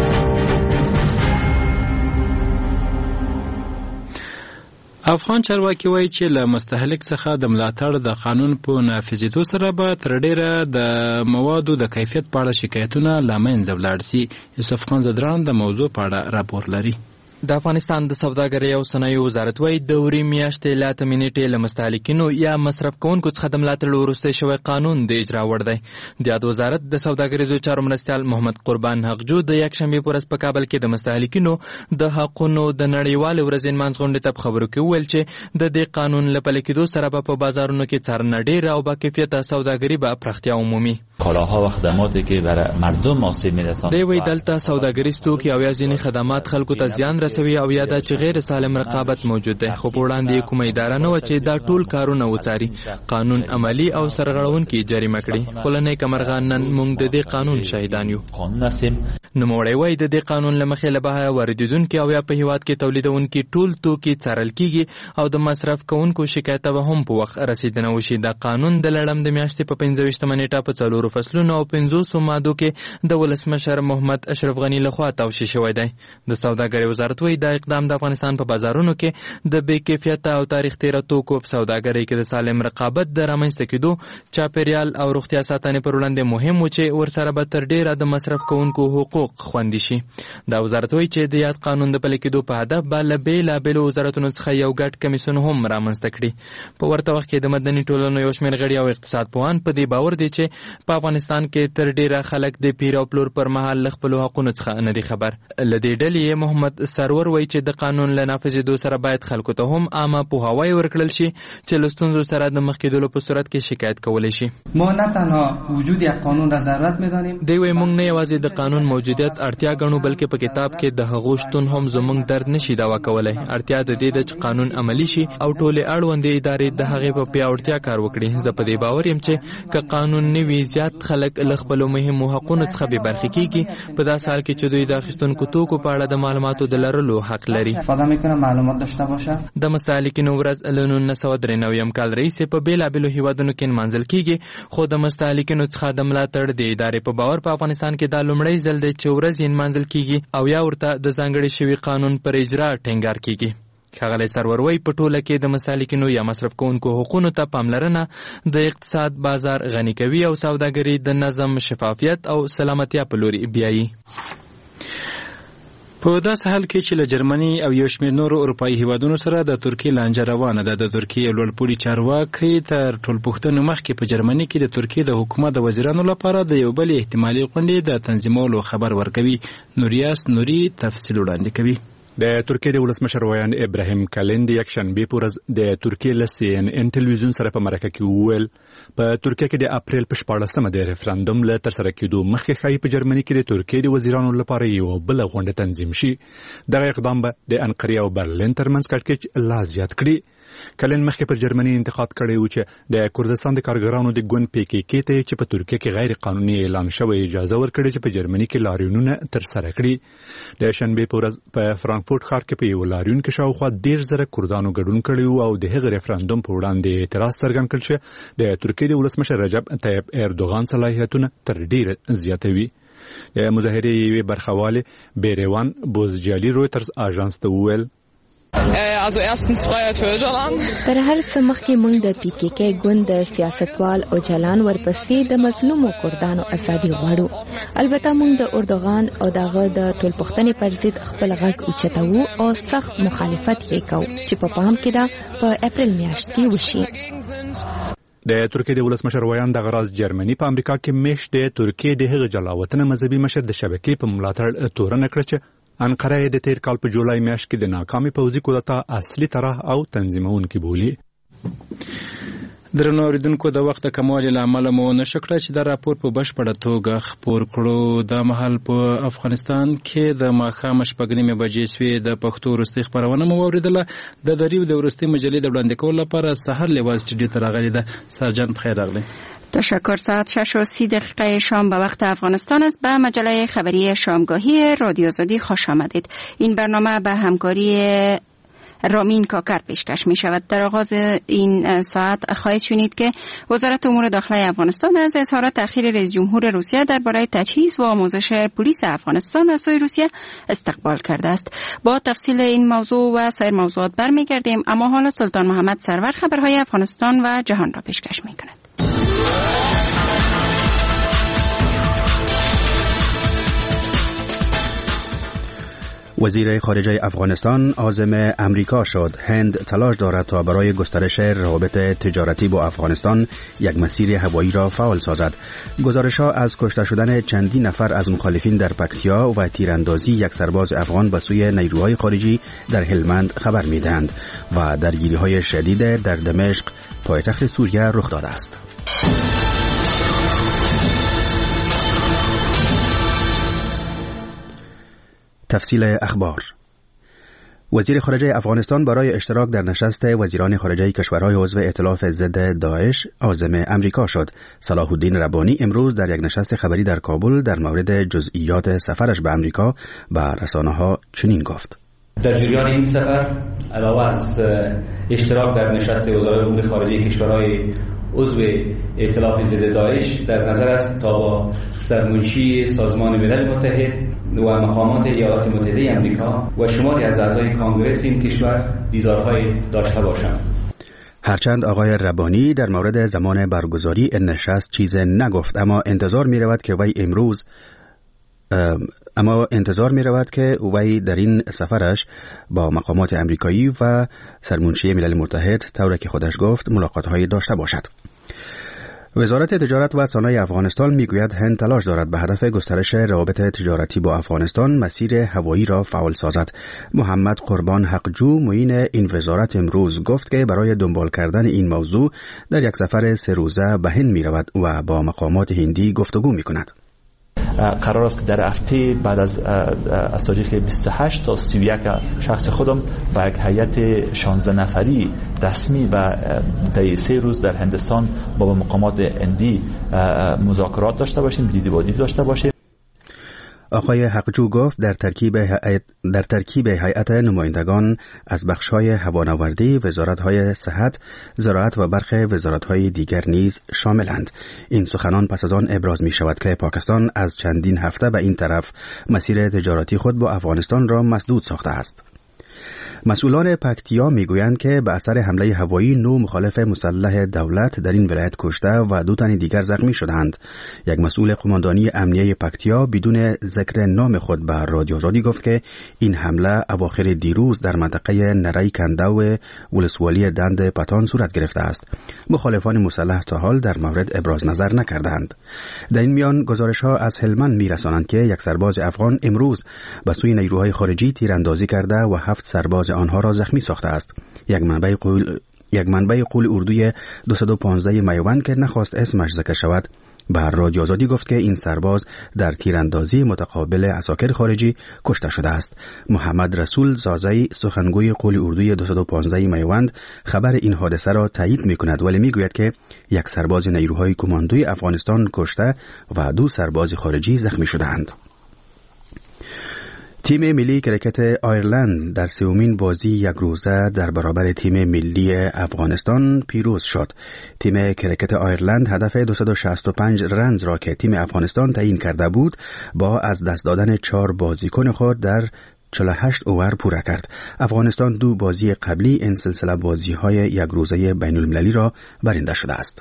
افغان چارواکي وایي چې له مستهلک څخه د ملاتړ د قانون په نافذېدو سره به تر ډیره د موادو د کیفیت په اړه شکایتونه له منځه ولاړ سي. یوسف خان زدران د موضوع په اړه راپور لري. د افغانستان د سوداګرۍ او صنایعو وزارت وايي د وری میاشتې له 8 نیټې له مستهلکینو یا مصرف کوونکو څخه د ملاتړ وروسته شوی قانون د اجرا وړ دی. د یاد وزارت د سوداګریزو چارو مرستیال محمد قربان حقجو د یکشنبې په ورځ په کابل کې د مستهلکینو د حقونو د نړیوال ورځې نمانځ غونډې ته په خبرو کې وویل چې د دې قانون له پلي کېدو سره به په بازارونو کې څارنه ډېره او با کیفیته سوداګري به پراختیا عمومي. کالاها و خدماتی که برای مردم آسیب می‌رساند. دی وی دلته سوداګریز توکي او یا ځینې خدمات خلکو ته زیان رسوي او یا د چې غیر سالم رقابت موجود دی، خو په وړاندې کومه اداره نه و چې دا ټول کارونه وڅاري، قانون عملی او سرغړونکي جریمه کړي. خو له نیکه مرغه نن موږ د دې قانون شاهدان یو. نوموړی وایي د دې قانون له مخې له بهره واردېدونکي او یا په هیواد کې تولیدونکي ټول توکي څارل کیږي او د مصرف کوونکو شکایت به هم په وخت رسیدنه وشي. دا قانون د لړم د میاشتې په 25 نیټه په 4 فصلونو او 500 مادو کې د ولسمشر محمد اشرف غنی لخوا توشیح شوی دی. د سوداګرۍ وزارت وایي دا اقدام د افغانستان په بازارونو کې د بې کیفیته او تاریخ تیره توکو په سوداګرۍ کې د سالم رقابت د رامنځته کېدو، چاپیریال او روغتیا ساتنې پر وړاندې مهم و چې ورسره به تر ډیره د مصرف کوونکو حقوق خوندي شي. دا وزارت وایي چې د یاد قانون د پلي کېدو په هدف به له بېلابېلو وزارتونو څخه یو ګډ کمیسیون هم رامنځته کړي. په ورته وخت کې د مدني ټولنو یو شمېر غړي او اقتصاد پوهان په دې باور دي چې په افغانستان کې تر ډیره خلک د پیر او پلور پر مهال له خپلو حقونو څخه نه دي خبر. له دې ډلې محمد سرور وایي چې د قانون له نافذېدو سره باید خلکو ته هم عامه پوهاوی ورکړل شي چې له ستونزو سره د مخ کېدلو په صورت کې شکایت کولی شي. ما نه تنها وجود یک قانون را ضرورت می‌دانیم. دی وایي موږ نه یوازې د قانون موجودیت اړتیا ګڼو بلکې په کتاب کې د هغو شتون هم زموږ درد نشي دوا کولی. اړتیا د دې ده چې قانون عملی شي او ټولې اړوندې ادارې د هغې په پیاوړتیا کار وکړي. زه په دې باور یم چې که قانون نه وي زیات خلک له خپلو مهمو حقونو څخه بې برخې کېږي. په داسې حال کې چې دوی د اخیستونکو توکو په اړه د معلوماتو د لرلو حق لري. معلومات داشته باشه. د مستهلکینو ورځ له 1993 کال راهیسې په بېلابېلو هیوادونو کې نمانځل کېږي، خو د مستهلکینو څخه د ملاتړ د ادارې په باور په افغانستان کې دا لومړی ځل دی چې ورځ یې نمانځل کېږي او یا ورته د ځانګړي شوي قانون پر اجرا ټینګار کېږي. ښاغلی سرور وایي په ټوله کې د مستهلکینو یا مصرف کوونکو حقونو ته پاملرنه د اقتصاد بازار غني کوي او سوداګري د نظم، شفافیت او سلامتیا په لوري بیایي. په داسې حال کې چې له جرمني او یو شمېر نورو اروپایي هیوادونو سره د ترکیې لانجه روانه ده. د ترکیې لوړپوړي چارواکي تر ټولپوښتنو مخکې په جرمني کې د ترکیې د حکومت د وزیرانو لپاره د یو بل احتمالي غونډې د تنظیمولو خبر ورکوي. نوریاس نوري تفصیل وړاندې کوي. د ترکیې د ولسمشر ویان ابراهیم کالین د یکشنبې په ورځ د ترکیې له CNN ټلویزیون سره په مرکه کې وویل په ترکیه کې د اپریل په 14مه د ریفرندوم له ترسره کېدو مخکې ښایي په جرمني کې د ترکیې د وزیرانو لپاره یو بل غونډه تنظیم شي. دغه اقدام به د انقرې او برلین ترمنځ کړکېچ لا زیات کړي. کالین مخکې پر جرمني انتقاد کړی و چې د کردستان د کارګرانو د ګوند PKK ته چې په ترکیه کې غیر قانوني اعلان شوی اجازه ورکړي چې په جرمني کې لاریونونه ترسره کړي. د شنبې په ورځ په فرانکفورت ښار کې په یو لاریون کې شاوخوا 10,000 کردانو ګډون کړی او د هغه ریفرندوم په وړاندې اعتراض څرګند کړ چې د ترکیې د ولسمشر رجب طیب اردوغان صلاحیتونه تر ډیره زیاتوي. د مظاهرې یوې برخوالې بیروان بوزجالي رویترز آژانس ته وویل تر هر څه مخکې موږ د PKK ګوند د سیاستوال اوجلان ورپسې د مظلومو کردانو ازادي غواړو. البته موږ د اردوغان او دغه د ټولپوښتنې پر ضد خپل غږ اوچتوو او سخت مخالفت یې کوو چې په پام کې ده په اپریل میاشت کې وشي. د ترکیې د ولسمشر ویان د غراز جرمني په امریکا کې میش د ترکیې د هغه جلاوطن مذهبي مشر د شبکې په ملاتړ تورن کړ چې انقره د تیر کال په جولای میاشت کې د ناکامي پوځي کودتا اصلي طرح او تنظیمونکي بولی. درنو اوریدونکو د وخت کموالي لامل مو نشکړه چې دا راپور په بشپړه توګه خپور کړو. د مهال په افغانستان کې د ماښام 6:30 بجې سوي د پښتو وروستۍ خبرونه مو اوریدله. د دریو د وروستۍ مجلې د وړاندې کولو لپاره سحر لیوال استودیو ته راغلی ده. سرجان بخیر راغلی. تشکر. ساعت 6:30 شام به وقت افغانستان است. به مجله خبری شامگاهی رادیو آزادی خوش آمدید. این برنامه به همکاری رامین کاکر پیشکش می شود. در آغاز این ساعت خواهید شنید که وزارت امور داخلی افغانستان از اظهارات تأخیر رئیس جمهور روسیه درباره تجهیز و آموزش پلیس افغانستان از سوی روسیه استقبال کرده است. با تفصیل این موضوع و سایر موضوعات برمیگردیم، اما حالا سلطان محمد سرور خبرهای افغانستان و جهان را پیشکش می کند. وزیر خارجه افغانستان عازم امریکا شد. هند تلاش دارد تا برای گسترش روابط تجارتی با افغانستان یک مسیر هوایی را فعال سازد. گزارش‌ها از کشته شدن چندین نفر از مخالفین در پکتیا و تیراندازی یک سرباز افغان به سوی نیروهای خارجی در هلمند خبر می‌دهند و درگیری‌های شدید در دمشق پایتخت سوریه رخ داده است. تفصیل اخبار. وزیر خارجه افغانستان برای اشتراک در نشست وزیران خارجه کشورهای عضو ائتلاف ضد داعش عازم امریکا شد. صلاح الدین ربانی امروز در یک نشست خبری در کابل در مورد جزئیات سفرش به امریکا به رسانه‌ها چنین گفت: در جریان این سفر علاوه از اشتراک در نشست وزرای امور خارجه کشورهای عضو ائتلاف ضد داعش در نظر است تا با سرمنشی سازمان ملل متحد و مقامات ایالات متحده آمریکا و شماری از اعضای کانگرس این کشور دیدارهای داشته باشند. هرچند آقای ربانی در مورد زمان برگزاری این نشست چیز نگفت، اما انتظار می رود که وی در این سفرش با مقامات آمریکایی و سرمنشی ملل متحد طوری که خودش گفت ملاقات‌هایی داشته باشد. وزارت تجارت و صنایع افغانستان میگوید هند تلاش دارد به هدف گسترش روابط تجارتی با افغانستان مسیر هوایی را فعال سازد. محمد قربان حقجو معین این وزارت امروز گفت که برای دنبال کردن این موضوع در یک سفر 3 روزه به هند میرود و با مقامات هندی گفتگو میکند. قرار است که در هفته بعد از تاریخ 28 تا 31 شخص خودم با یک هیئت 16 نفری رسمی و در 3 روز در هندستان با مقامات هندی مذاکرات داشته باشیم، دیدبانی داشته باشیم. آقای حقجو گفت در ترکیب هیئت نمایندگان از بخش‌های هوانوردی، وزارت‌های صحت، زراعت و برخی وزارت‌های دیگر نیز شاملند. این سخنان پس از آن ابراز می‌شود که پاکستان از چندین هفته به این طرف مسیر تجارتی خود با افغانستان را مسدود ساخته است. مسئولان پکتیا میگویند که به اثر حمله هوایی 9 مخالف مسلح دولت در این ولایت کشته و 2 تن دیگر زخمی شدند. یک مسئول قماندانی امنیه پکتیا بدون ذکر نام خود به رادیو آزادی گفت که این حمله اواخر دیروز در منطقه نرای کنده و ولسوالی دند پتان صورت گرفته است. مخالفان مسلح تا حال در مورد ابراز نظر نکردند. در این میان گزارش‌ها از هلمند میرسانند که یک سرباز افغان امروز به سوی نیروهای خارجی تیراندازی کرده و 7 سرباز آنها را زخمی ساخته است. یک منبع قول اردوی 215 میوند که نخواست اسمش ذکر شود به رادیو آزادی گفت که این سرباز در تیراندازی متقابل عساکر خارجی کشته شده است. محمد رسول زازی سخنگوی قول اردوی 215 میوند خبر این حادثه را تایید می‌کند، ولی میگوید که یک سرباز نیروهای کماندوی افغانستان کشته و 2 سرباز خارجی زخمی شدند. تیم ملی کرکت آیرلند در 3مین بازی 1 روزه در برابر تیم ملی افغانستان پیروز شد. تیم کرکت آیرلند هدف 265 رنز را که تیم افغانستان تعیین کرده بود با از دست دادن 4 بازیکن خود در 48 اوور پوره کرد. افغانستان 2 بازی قبلی این سلسله بازی‌های یک روزه بین المللی را برنده شده است.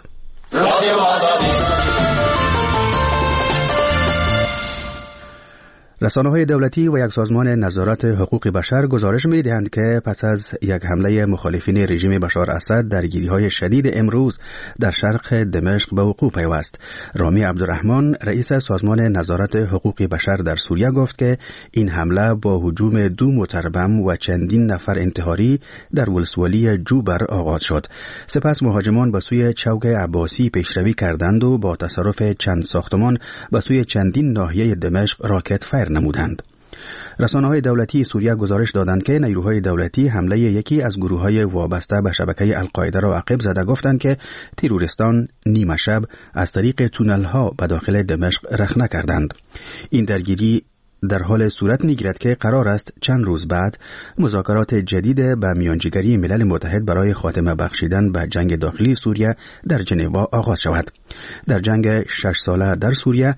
رسانه‌های دولتی و یک سازمان نظارت حقوق بشر گزارش می‌دهند که پس از یک حمله مخالفین رژیم بشار اسد درگیری‌های شدید امروز در شرق دمشق به وقوع پیوست. رامی عبدالرحمن رئیس سازمان نظارت حقوق بشر در سوریه گفت که این حمله با هجوم 2 موتر بم و چندین نفر انتحاری در ولسوالی جوبر آغاز شد. سپس مهاجمان به سوی چوک عباسی پیشروی کردند و با تصرف چند ساختمان به سوی چندین ناحیه دمشق راکت فایر نمودند. رسانه‌های دولتی سوریه گزارش دادند که نیروهای دولتی حمله یکی از گروه‌های وابسته به شبکه القاعده را عقب زده گفتند که تروریستان نیمه شب از طریق تونل‌ها به داخل دمشق رخنه کردند. این درگیری در حال صورت می‌گیرد که قرار است چند روز بعد مذاکرات جدید به میانجیگری ملل متحد برای خاتمه بخشیدن به جنگ داخلی سوریه در ژنو آغاز شود. در جنگ 6 ساله در سوریه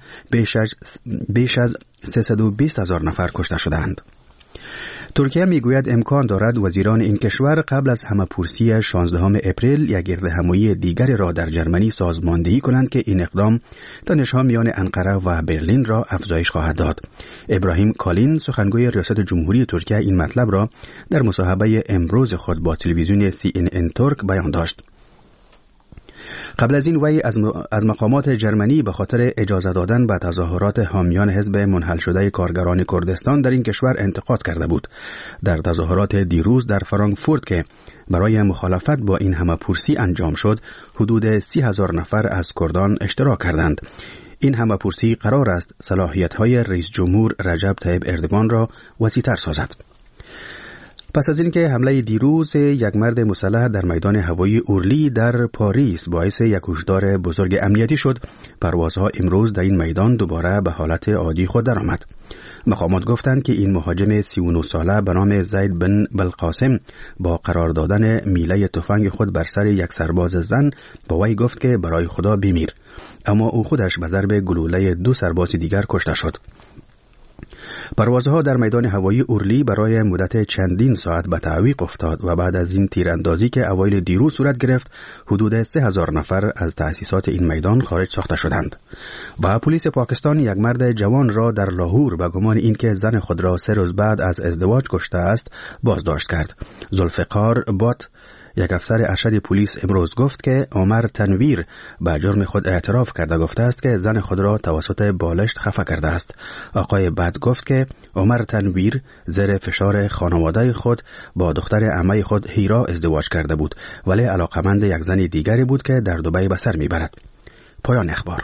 بیش از 320,000 نفر کشته شدند. ترکیه میگوید امکان دارد وزیران این کشور قبل از همه‌پرسی 16 اپریل یک گردهمایی دیگری را در جرمنی سازماندهی کنند که این اقدام تنش‌ها میان انقره و برلین را افزایش خواهد داد. ابراهیم کالین سخنگوی ریاست جمهوری ترکیه این مطلب را در مصاحبه امروز خود با تلویزیون CNN ترک بیان داشت. قبل از این وی از مقامات جرمنی به خاطر اجازه دادن به تظاهرات حامیان حزب منحل شده کارگران کردستان در این کشور انتقاد کرده بود. در تظاهرات دیروز در فرانکفورت که برای مخالفت با این همه‌پرسی انجام شد، حدود 30,000 نفر از کردان اشتراک کردند. این همه‌پرسی قرار است صلاحیت‌های رئیس جمهور رجب طیب اردوغان را وسیع‌تر سازد. پس از اینکه حمله دیروز یک مرد مسلح در میدان هوایی اورلی در پاریس باعث یک هشدار بزرگ امنیتی شد، پروازها امروز در این میدان دوباره به حالت عادی خود درآمد. مقامات گفتند که این مهاجم 39 ساله به نام زید بن بلقاسم با قرار دادن میله تفنگ خود بر سر یک سرباز زن با وی گفت که برای خدا بمیر، اما او خودش به ضرب گلوله 2 سرباز دیگر کشته شد. پروازها در میدان هوایی اورلی برای مدت چندین ساعت به تعویق افتاد و بعد از این تیراندازی که اوایل دیروز صورت گرفت، حدود 3,000 نفر از تأسیسات این میدان خارج ساخته شدند. و پلیس پاکستان یک مرد جوان را در لاهور به گمان اینکه زن خود را 3 روز بعد از ازدواج کشته است بازداشت کرد. ذوالفقار بات، یک افسر ارشد پلیس امروز گفت که عمر تنویر به جرم خود اعتراف کرده گفته است که زن خود را توسط بالشت خفه کرده است. آقای بد گفت که عمر تنویر زیر فشار خانواده خود با دختر عمه خود هیرا ازدواج کرده بود، ولی علاقمند یک زن دیگری بود که در دبی به سر میبرد. پایان اخبار.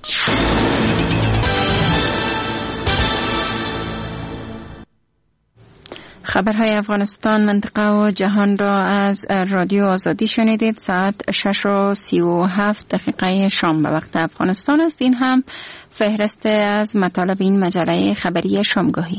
خبرهای افغانستان، منطقه و جهان را از رادیو آزادی شنیدید. ساعت 6:37 شام به وقت افغانستان است. این هم فهرست از مطالب این مجله خبری شامگاهی.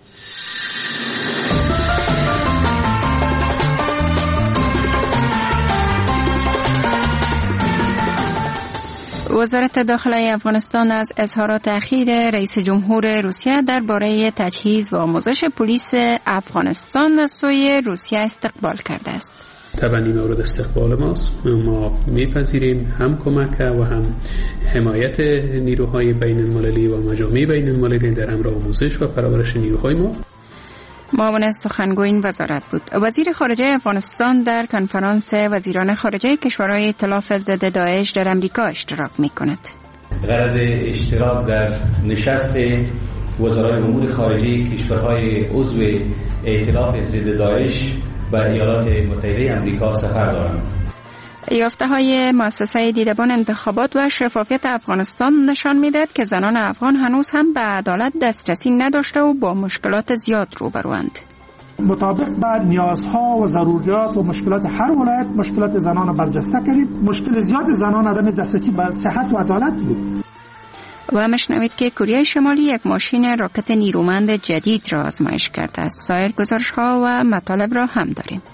وزارت داخلی افغانستان از اظهارات اخیر رئیس جمهور روسیه درباره تجهیز و آموزش پلیس افغانستان از سوی روسیه استقبال کرده است. طبعا این مورد استقبال ماست. ما میپذیریم هم کمک و هم حمایت نیروهای بین المللی و مجامع بین المللی در امر آموزش و پرورش نیروهای ما. معاون سخنگوی این وزارت بود. وزیر خارجه افغانستان در کنفرانس وزیران خارجه کشورهای ائتلاف ضد داعش در امریکا اشتراک می‌کند. غرض اشتراک در نشست وزرای امور خارجه کشورهای عضو ائتلاف ضد داعش به ایالات متحده امریکا سفر دارند. یافته‌های مؤسسه دیدبان انتخابات و شفافیت افغانستان نشان می‌دهد که زنان افغان هنوز هم به عدالت دسترسی نداشته و با مشکلات زیاد روبروند. مطابق با نیازها و ضروریات و مشکلات هر ولایت مشکلات زنان را برجسته کردیم. مشکل زیاد زنان عدم دسترسی به صحت و عدالت بود. و مشنوید که کره شمالی یک ماشین راکت نیرومند جدید را آزمایش کرده است. سایر گزارش‌ها و مطالب را هم داریم.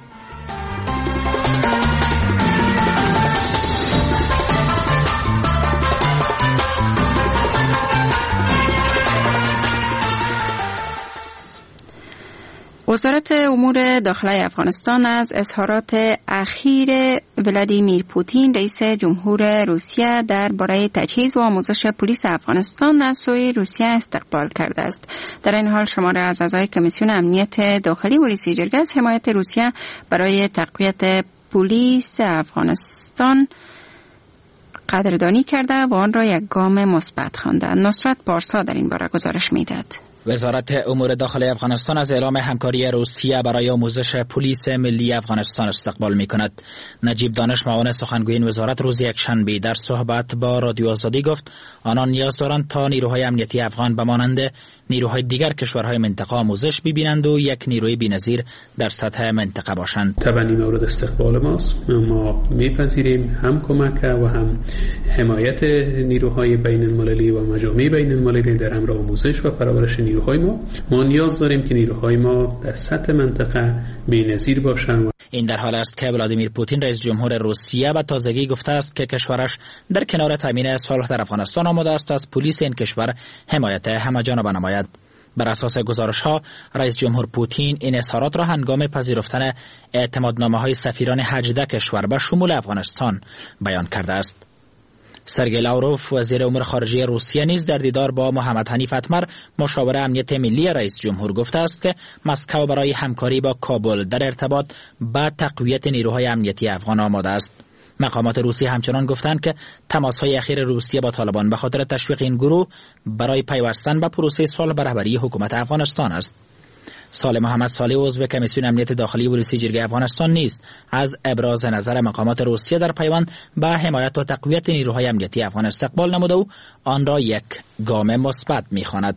وزارت امور داخلی افغانستان از اظهارات اخیر ولادیمیر پوتین رئیس جمهور روسیه درباره تجهیز و آموزش پلیس افغانستان از سوی روسیه استقبال کرده است. در این حال شماری از اعضای کمیسیون امنیت داخلی و رئیس جرگه از حمایت روسیه برای تقویت پلیس افغانستان قدردانی کرده و آن را یک گام مثبت خواندند. نصرت پارسا در این باره گزارش می‌دهد. وزارت امور داخلی افغانستان از اعلام همکاری روسیه برای آموزش پلیس ملی افغانستان استقبال می‌کند. نجیب دانش معاون سخنگوی این وزارت روز یکشنبه در صحبت با رادیو آزادی گفت آنان نیاز دارند تا نیروهای امنیتی افغان به مانند نیروهای دیگر کشورهای منطقه آموزش ببینند و یک نیروی بی‌نظیر در سطح منطقه باشند. طبعا این مورد استقبال ماست. ما میپذیریم هم کمک و هم حمایت نیروهای بین المللی و مجامع بین المللی در امر آموزش و پرورش نیروهای ما نیاز داریم که نیروهای ما در سطح منطقه بی‌نظیر باشند. این در حال است که ولادیمیر پوتین رئیس جمهور روسیه به تازگی گفته است که کشورش در کنار تامین صلح در افغانستان آماده است از پلیس این کشور حمایت همه‌جانبه نماید. بر اساس گزارش‌ها رئیس جمهور پوتین این اظهارات را هنگام پذیرفتن اعتمادنامه‌های سفیران 18 کشور به شمول افغانستان بیان کرده است. سرگئی لاوروف وزیر امور خارجه روسیه نیز در دیدار با محمد حنیف اتمر مشاور امنیت ملی رئیس جمهور گفته است که مسکو برای همکاری با کابل در ارتباط با تقویت نیروهای امنیتی افغان آماده است. مقامات روسی همچنان گفتند که تماس‌های اخیر روسیه با طالبان به خاطر تشویق این گروه برای پیوستن به پروسه صلح به رهبری حکومت افغانستان است. صالح محمد صالح عضو کمیسیون امنیت داخلی و رئیس جرگه افغانستان نیز از ابراز نظر مقامات روسیه در پیوند به حمایت و تقویت نیروهای امنیتی افغان استقبال نموده و آن را یک گام مثبت می‌خواند.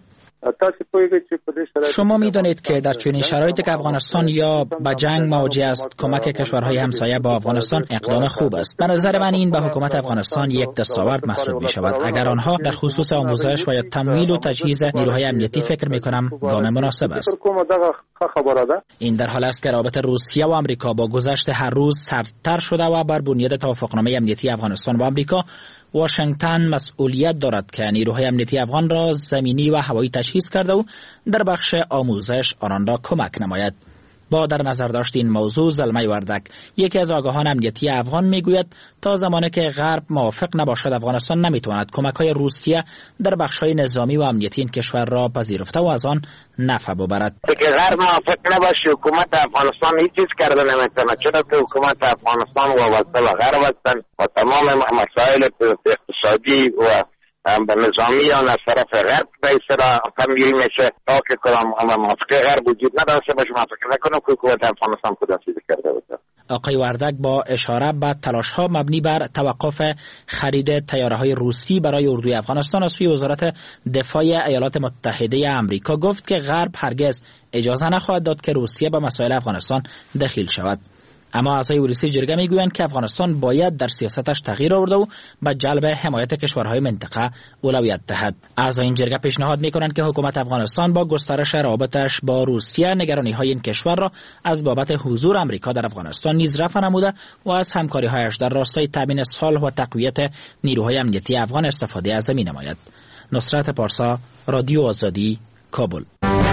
شما می‌دانید که در چنین شرایطی که افغانستان یا به جنگ مواجه است کمک کشورهای همسایه با افغانستان اقدام خوب است. به نظر من این به حکومت افغانستان یک دستاورد محسوب می‌شود. اگر آنها در خصوص آموزش و یا تمویل و تجهیز نیروهای امنیتی فکر می‌کنم گام مناسب است. این در حال است که رابطه روسیه و آمریکا با گذشت هر روز سردتر شده و بر بنیاد توافقنامه امنیتی افغانستان و آمریکا واشنگتن مسئولیت دارد که نیروهای امنیتی افغان را زمینی و هوایی تجهیز کرده و در بخش آموزش آنان را کمک نماید. با در نظر داشت این موضوع زلمه وردک یکی از آگاهان امنیتی افغان میگوید تا زمانی که غرب موافق نباشد افغانستان نمیتواند کمک‌های روسیه در بخش‌های نظامی و امنیتی این کشور را پذیرفته و از آن نفع ببرد. که غرب موافق نباشه حکومت افغانستان هیچ چیز کرده نمیتونه، چرا که حکومت افغانستان وابسته به غرب هستند و تمام مسائل اقتصادی و به نظامی یا از طرف غرب به اصطلاح تمویل میشه تا که موافقه غرب وجود نداشته باشه. من فکر نکنم که حکومت افغانستان خود چیزی کرده باشه. آقای وردک با اشاره به تلاش‌ها مبنی بر توقف خرید طیاره‌های روسی برای اردوی افغانستان از سوی وزارت دفاع ایالات متحده آمریکا گفت که غرب هرگز اجازه نخواهد داد که روسیه به مسائل افغانستان دخیل شود. اما اعضای رئیس جرگه میگویند که افغانستان باید در سیاستش تغییر آورده و به جلب حمایت کشورهای منطقه اولویت دهد. اعضای این جرگه پیشنهاد میکنند که حکومت افغانستان با گسترش روابطش با روسیه نگرانی‌های این کشور را از بابت حضور آمریکا در افغانستان نیز رفع نموده و از همکاری‌هایش در راستای تامین صلح و تقویت نیروهای امنیتی افغان استفاده عظیمی نماید. نصرت پارسا، رادیو آزادی، کابل.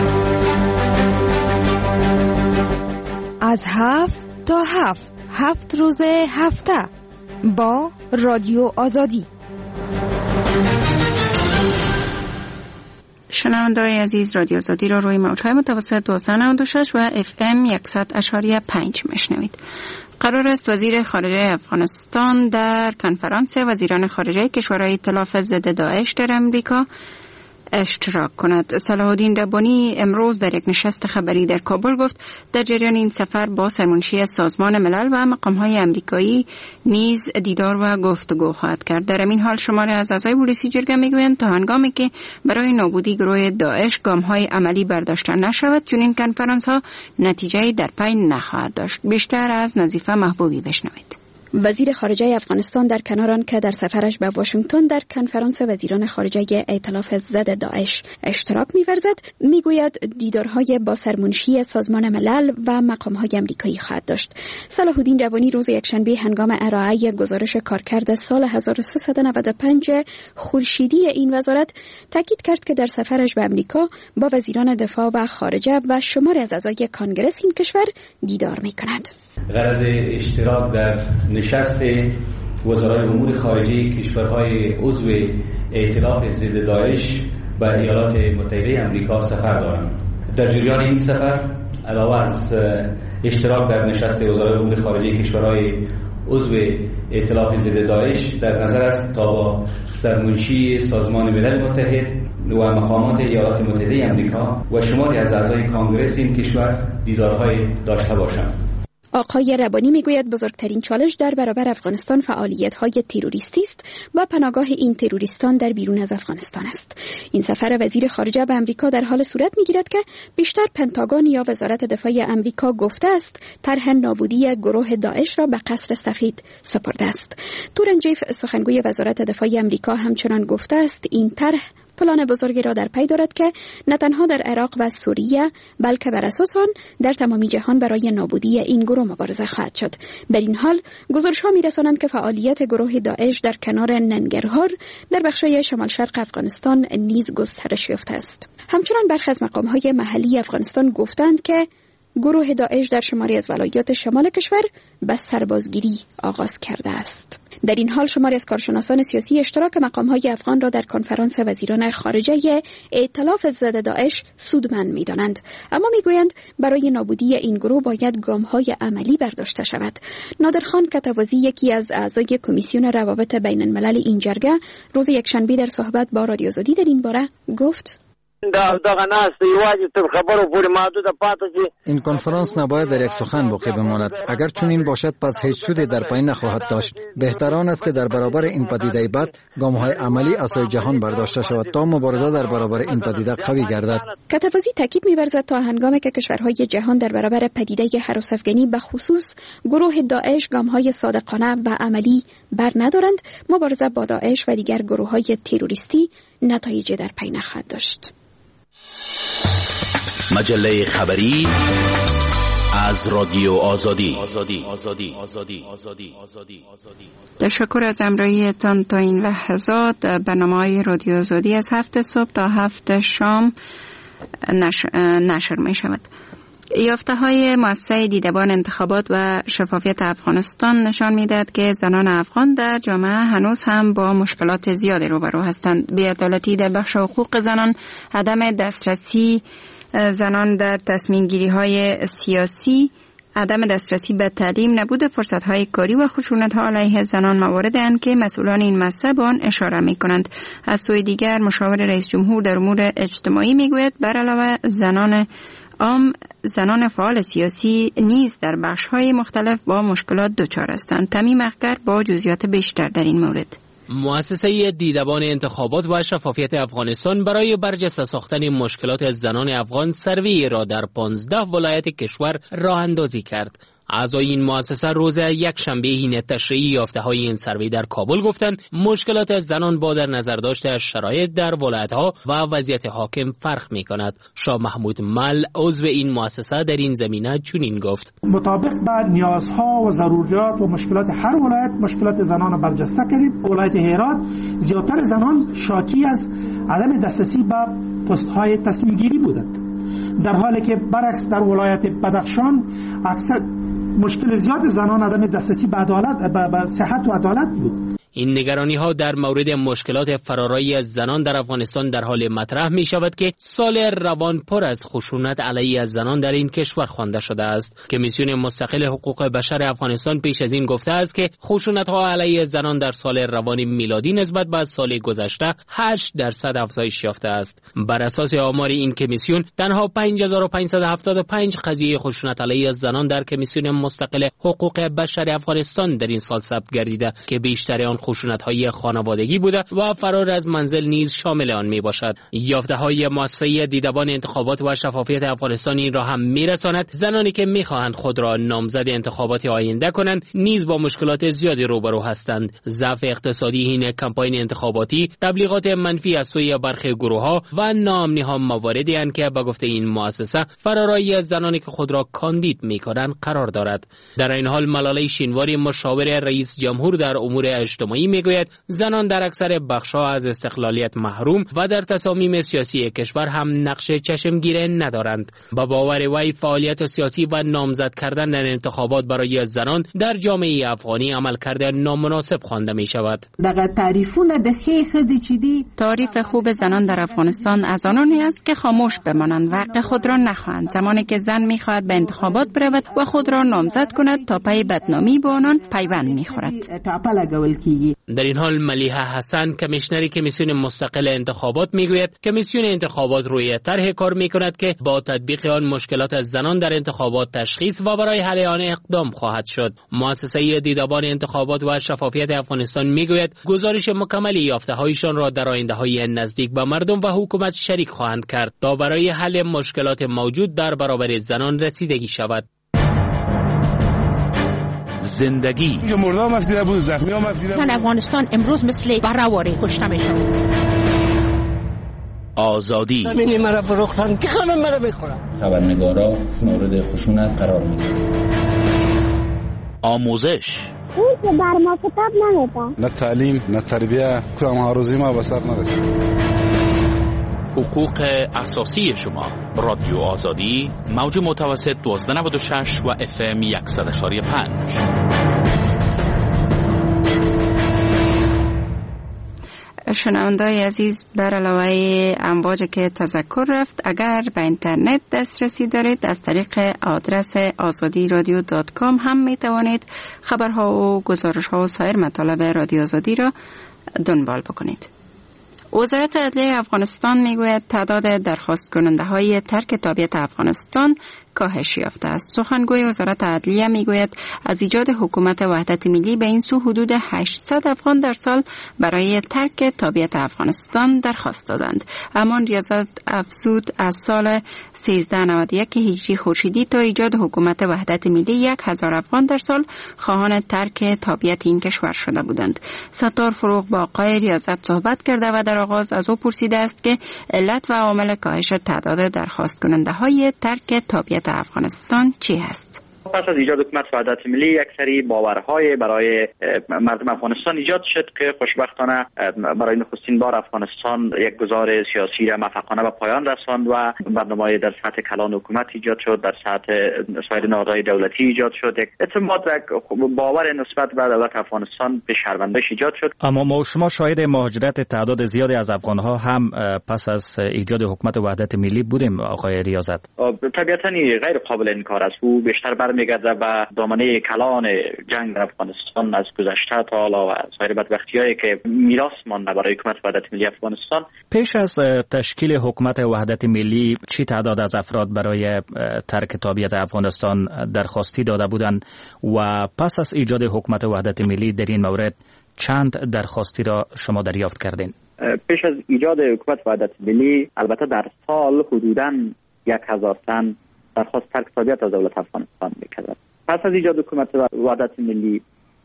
از 7 تا 7 روز هفته با رادیو آزادی. شنونده‌های عزیز، رادیو آزادی را روی موج‌های متوسط 1296 و FM 100.5 میشنوید. قرار است وزیر خارجه افغانستان در کنفرانس وزیران خارجه کشورهای ائتلاف ضد داعش در امریکا اشتراک کند. صلاح الدین ربانی امروز در یک نشست خبری در کابل گفت در جریان این سفر با سرمنشی سازمان ملل و مقام‌های آمریکایی نیز دیدار و گفتگو خواهد کرد. در این حال شماری از اعضای پلیس جرگه میگویند تا هنگامی که برای نابودی گروه داعش گام‌های عملی برداشته نشود چنین کنفرانس‌ها نتیجه‌ای در پی نخواهد داشت. بیشتر از نظیفه محبوبی بشنوید. وزیر خارجه افغانستان در کنار آن که در سفرش به واشنگتن در کنفرانس وزیران خارجه ائتلاف ضد داعش اشتراک می‌ورزد، میگوید دیدارهای با سرمنشی سازمان ملل و مقام‌های آمریکایی خواهد داشت. صلاح الدین روانی روز یکشنبه هنگام ارائه گزارش کارکرد سال 1395 خورشیدی این وزارت تاکید کرد که در سفرش به آمریکا با وزیران دفاع و خارجه و شماری از اعضای کانگرس این کشور دیدار می‌کند. غرض اشتراک در نشست وزرای امور خارجه کشورهای عضو ائتلاف ضد داعش به ایالات متحده آمریکا سفر دارم. در جریان این سفر علاوه از اشتراک در نشست وزرای امور خارجه کشورهای عضو ائتلاف ضد داعش در نظر است تا با سرمنشی سازمان ملل متحد و مقامات ایالات متحده آمریکا و شماری از اعضای کانگرس این کشور دیدارهای داشته باشم. آقای ربانی میگوید بزرگترین چالش در برابر افغانستان فعالیت‌های تروریستی است و پناهگاه این تروریستان در بیرون از افغانستان است. این سفر وزیر خارجه به آمریکا در حال صورت میگیرد که بیشتر پنتاگون یا وزارت دفاع آمریکا گفته است طرح نابودی گروه داعش را به قصر سفید سپرده است. تورنجیف سخنگوی وزارت دفاع آمریکا همچنان گفته است این طرح پلان بزرگی را در پی دارد که نه تنها در عراق و سوریه بلکه بر اساس آن در تمام جهان برای نابودی این گروه مبارزه خواهد شد. در این حال گزارش‌ها می‌رسانند که فعالیت گروه داعش در کنار ننگرهار در بخش‌های شمال شرق افغانستان نیز گسترش یافته است. همچنان برخی از مقام‌های محلی افغانستان گفتند که گروه داعش در شماری از ولایات شمال کشور به سربازگیری آغاز کرده است. در این حال شماری از کارشناسان سیاسی اشتراک مقام‌های افغان را در کنفرانس وزیران خارجه ائتلاف ضد داعش سودمند می‌دانند، اما می‌گویند برای نابودی این گروه باید گام‌های عملی برداشته شود. نادرخان کتوازی، یکی از اعضای کمیسیون روابط بین الملل این جرگه، روز یکشنبه در صحبت با رادیو آزادی در این باره گفت: این کنفرانس نباید در یک سخن باقی بماند. اگر چنین باشد پس هیچ سودی در پی نخواهد داشت. بهتر آن است که در برابر این پدیده بد گام‌های عملی اسای جهان برداشته شود تا مبارزه در برابر این پدیده قوی گردد. کتوازی تاکید می‌ورزد تا هنگامی که کشورهای جهان در برابر پدیده هراس افغانی به خصوص گروه داعش گام‌های صادقانه و عملی بر ندارند، مبارزه با داعش و دیگر گروه‌های تروریستی نتایجی در پی نخواهد داشت. مجله خبری از رادیو آزادی. تشکر از همراهیتان تا این لحظات. برنامه‌های رادیو آزادی از 7 صبح تا 7 شام نشر می شود. یافته‌های مؤسسه دیدبان انتخابات و شفافیت افغانستان نشان می‌دهد که زنان افغان در جامعه هنوز هم با مشکلات زیادی روبرو هستند. بی‌عدالتی در بخش حقوق زنان، عدم دسترسی زنان در تصمیم‌گیری‌های سیاسی، عدم دسترسی به تعلیم، نبود فرصت‌های کاری و خشونت‌ها علیه زنان مواردند که مسئولان این مسئله به آن اشاره می‌کنند. از سوی دیگر مشاور رئیس جمهور در امور اجتماعی می‌گوید بر علاوه زنان فعال سیاسی نیز در بخش‌های مختلف با مشکلات دچار هستند. تمیم اخگر با جزئیات بیشتر در این مورد. مؤسسه دیدبان انتخابات و شفافیت افغانستان برای برجسته ساختن مشکلات زنان افغان سروی را در 15 ولایت کشور راه اندازی کرد. اعضای این مؤسسه روز یکشنبه این تشریحی یافته‌های این سروی در کابل گفتند مشکلات زنان با در نظر داشته شرایط در ولایت‌ها و وضعیت حاکم فرق می‌کند. شاه محمود مل عضو این مؤسسه در این زمینه چنین گفت: مطابق با نیازها و ضروریات و مشکلات هر ولایت مشکلات زنان را برجسته کردیم. ولایت هرات زیادتر زنان شاکی از عدم دسترسی به پست‌های تصمیم‌گیری بودند، در حالی که برعکس در ولایت بدخشان اکثر مشکل زیاد زنان عدم دسترسی به عدالت، به صحت و عدالت بود. این نگرانی ها در مورد مشکلات فرارایی از زنان در افغانستان در حال مطرح می شود که سال روان پر از خشونت علیه از زنان در این کشور خوانده شده است. کمیسیون مستقل حقوق بشر افغانستان پیش از این گفته است که خشونت ها علیه زنان در سال روان میلادی نسبت به سال گذشته 8% افزایش یافته است. بر اساس آمار این کمیسیون تنها 5575 قضیه خشونت علیه زنان در کمیسیون مستقل حقوق بشر افغانستان در این سال ثبت گردیده که بیشتر آن خشونت‌های خانوادگی بوده و فرار از منزل نیز شامل آن میباشد. یافته‌های مؤسسه دیدبان انتخابات و شفافیت افغانستان این را هم میرساند زنانی که میخواهند خود را نامزد انتخابات آینده کنند نیز با مشکلات زیادی روبرو هستند. ضعف اقتصادی این کمپاین انتخاباتی، تبلیغات منفی از سوی برخی گروه‌ها و ناامنی‌ها مواردی اند که به گفته این مؤسسه فرارایی از زنانی که خود را کاندید می‌کنند قرار دارد. در این حال ملاله شینواری مشاور رئیس جمهور در امور اجتماعی میگوید زنان در اکثر بخش‌ها از استقلالیت محروم و در تصامیم سیاسی کشور هم نقش چشمگیری ندارند. با باور وی فعالیت سیاسی و نامزد کردن در انتخابات برای زنان در جامعه افغانی عملکرد نامناسب خوانده می شود. تعریف خوب زنان در افغانستان از آنانی است که خاموش بمانند و حق خود را نخواهند زمانی که زن می خواهد به انتخابات برود و خود را نامزد کند تا پی بدنامی به آنان پیوند می خورد. در این حال ملیحه حسن کمیشنری کمیسیون مستقل انتخابات میگوید کمیسیون انتخابات روی طرح کار میکند که با تطبیق آن مشکلات از زنان در انتخابات تشخیص و برای حل آن اقدام خواهد شد. مؤسسه دیدبان انتخابات و شفافیت افغانستان میگوید گزارش مکمل یافته‌هایشان را در آینده‌های نزدیک به مردم و حکومت شریک خواهند کرد تا برای حل مشکلات موجود در برابر زنان رسیدگی شود. زندگی مردم مفیده بود، زخمی ها مفیده بود. زن افغانستان امروز مثل بره‌واره کشته میشود. آزادی زمین مرا فروختن که همه مرا میخورن. خبرنگارا مورد خشونت قرار میگیرند. آموزش اون که بر ما کتاب نمیده. نه تعلیم نه تربیه کدام هاروزی ما به سر نرسید. حقوق اساسی شما. رادیو آزادی موج متوسط 1296 و FM 100.5. شنونده‌های عزیز، بر علاوه امواجی که تذکر رفت، اگر به اینترنت دسترسی دارید از طریق آدرس azadiradio.com هم می توانید خبرها و گزارش‌ها و سایر مطالب رادیو آزادی را دنبال بکنید. وزارت عدلیه افغانستان میگوید تعداد درخواست کننده های ترک تابعیت افغانستان کاهش یافته است. سخنگوی وزارت عدلیه میگوید از ایجاد حکومت وحدت ملی به این سو حدود 800 افغان در سال برای ترک تابعیت افغانستان درخواست دادند. اما ریاست افزود از سال 1391 هجری خورشیدی تا ایجاد حکومت وحدت ملی 1000 افغان در سال خواهان ترک تابعیت این کشور شده بودند. ستار فروغ با آقای ریاست صحبت کرده و در آغاز از او پرسیده است که علت و عامل کاهش تعداد درخواست کننده های ترک تابعیت افغانستان چی هست؟ پس از ایجاد حکومت وحدت ملی یک سری باورهای برای مردم افغانستان ایجاد شد که خوشبختانه برای نخستین بار افغانستان یک گذار سیاسی را موفقانه به پایان رساند و برنامه‌ای در سطح کلان حکومت ایجاد شد، در سطح سایر نهادهای دولتی ایجاد شد، یک اعتماد و باور نسبت به دولت افغانستان به شهروندش ایجاد شد. اما ما شما شاهد مهاجرت تعداد زیادی از افغان‌ها هم پس از ایجاد حکومت وحدت ملی بودیم آقای ریاضت. طبیعتاً غیر قابل انکار است. او بیشتر میگرده به دامنه کلان جنگ در افغانستان از گذشته تا حالا و سایر بدبختی‌هایی که میراث مانده برای حکومت وحدت ملی افغانستان. پیش از تشکیل حکومت وحدت ملی چی تعداد از افراد برای ترک تابعیت افغانستان درخواستی داده بودند و پس از ایجاد حکومت وحدت ملی در این مورد چند درخواستی را شما دریافت کردین؟ پیش از ایجاد حکومت وحدت ملی البته در سال حدوداً 1000 تن درخواست ترک تابعیت از دولت افغانستان میکرد. پس از ایجاد حکومت وحدت ملی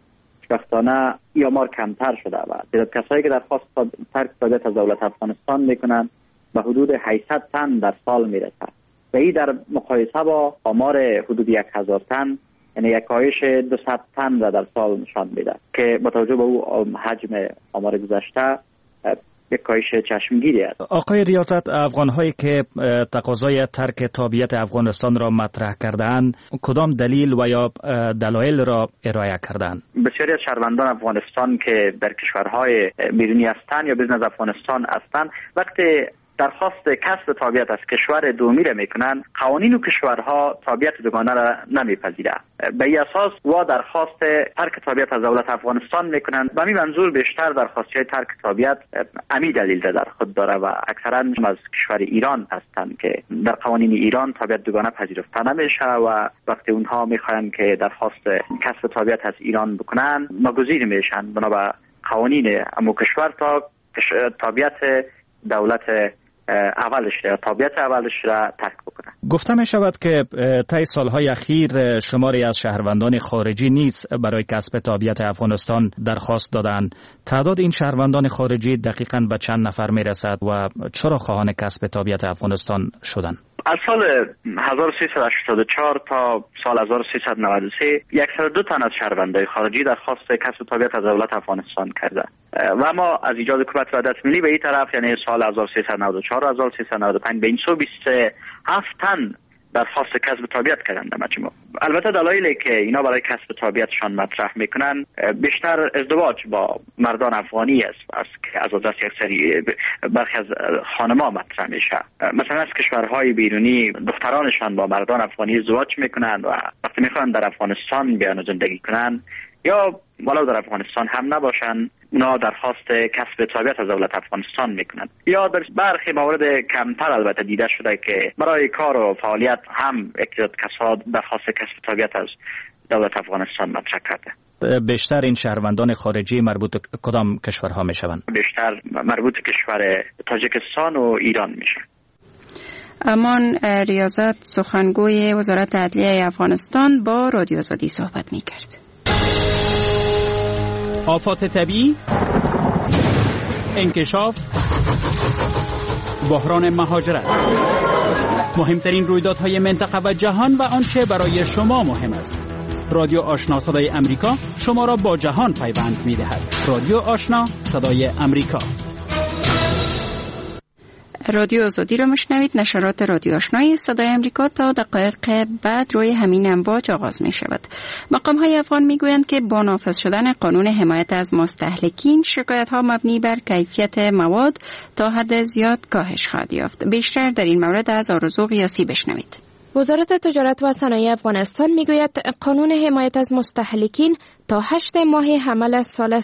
خوشبختانه آمار کمتر شده و تعداد کسایی که درخواست ترک تابعیت از دولت افغانستان میکنند به حدود 800 تن در سال میرسد و این در مقایسه با آمار حدود 1000 تن یعنی یک کاهش 200 تن را در سال نشان میده که با توجه به او حجم آمار گذشته یک کاهش چشمگیری است. آقای ریاضت، افغان‌هایی که تقاضای ترک تابعیت افغانستان را مطرح کردند کدام دلیل و یا دلایل را ارائه کردند؟ بسیاری از شهروندان افغانستان که در کشورهای بیرونی هستند یا بیرون از افغانستان هستند وقتی درخواست کسب تابعیت از کشور دومی را میکنند قوانین و کشورها تابعیت دوگانه را نمیپذیرند. به این اساس و درخواست ترک تابعیت از دولت افغانستان میکنند. به همین منظور بیشتر درخواست‌های ترک تابعیت امی دلیل در خود داره و اکثرا از کشور ایران هستند که در قوانین ایران تابعیت دوگانه پذیرفته نمیشه و وقتی اونها میخواهند که درخواست کسب تابعیت از ایران بکنن ناگزیر میشن بنا به قوانین امو کشور تا تابعیت دولت اولش یا تابعیت اولش را ترک بکنه. گفته می شود که طی سالهای اخیر شماری از شهروندان خارجی نیز برای کسب تابعیت افغانستان درخواست دادند. تعداد این شهروندان خارجی دقیقاً به چند نفر می رسد و چرا خواهان کسب تابعیت افغانستان شدند؟ از سال 1384 تا سال 1393 102 تن از شهروندان خارجی درخواست کسب تابعیت از دولت افغانستان کرده و ما از ایجاد حکومت وحدت ملی به این طرف، یعنی سال 1394 و 1395 به این سو 27 تن درخواست کسب تابعیت کردن در مجموع. البته دلایلی که اینا برای کسب تابعیتشان مطرح میکنن بیشتر ازدواج با مردان افغانی است که از دست یک سری برخی از خانم‌ها مطرح میشه. مثلا از کشورهای بیرونی دخترانشان با مردان افغانی ازدواج میکنن و وقتی میخوان در افغانستان بیان زندگی کنن یا ولو در افغانستان هم نباشن، اونا درخواست کسب تابعیت از دولت افغانستان میکنن. یا در برخی موارد کمتر البته دیده شده که برای کار و فعالیت هم یک کسا درخواست کسب تابعیت از دولت افغانستان مطرح کرده. بیشتر این شهروندان خارجی مربوط کدام کشورها میشوند؟ بیشتر مربوط کشور تاجیکستان و ایران میشه. امان ریاضت، سخنگوی وزارت عدلیه افغانستان، با رادیو آزادی صحبت میکرد. آفات طبیعی، انکشاف، بحران مهاجرت، مهمترین رویدادهای منطقه و جهان و آنچه برای شما مهم است. رادیو آشنا صدای امریکا شما را با جهان پیوند می‌دهد. رادیو آشنا صدای امریکا. رادیو آزادی را میشنوید. نشرات رادیو آشنای صدای امریکا تا دقایق بعد روی همین امواج آغاز می شود. مقام های افغان می گویند که با نافذ شدن قانون حمایت از مستهلکین شکایت ها مبنی بر کیفیت مواد تا حد زیاد کاهش خواهد یافت. بیشتر در این مورد از آرزو قیاسی بشنوید. وزارت تجارت و صنایع افغانستان میگوید قانون حمایت از مستهلکین تا 8 ماه حمل از سال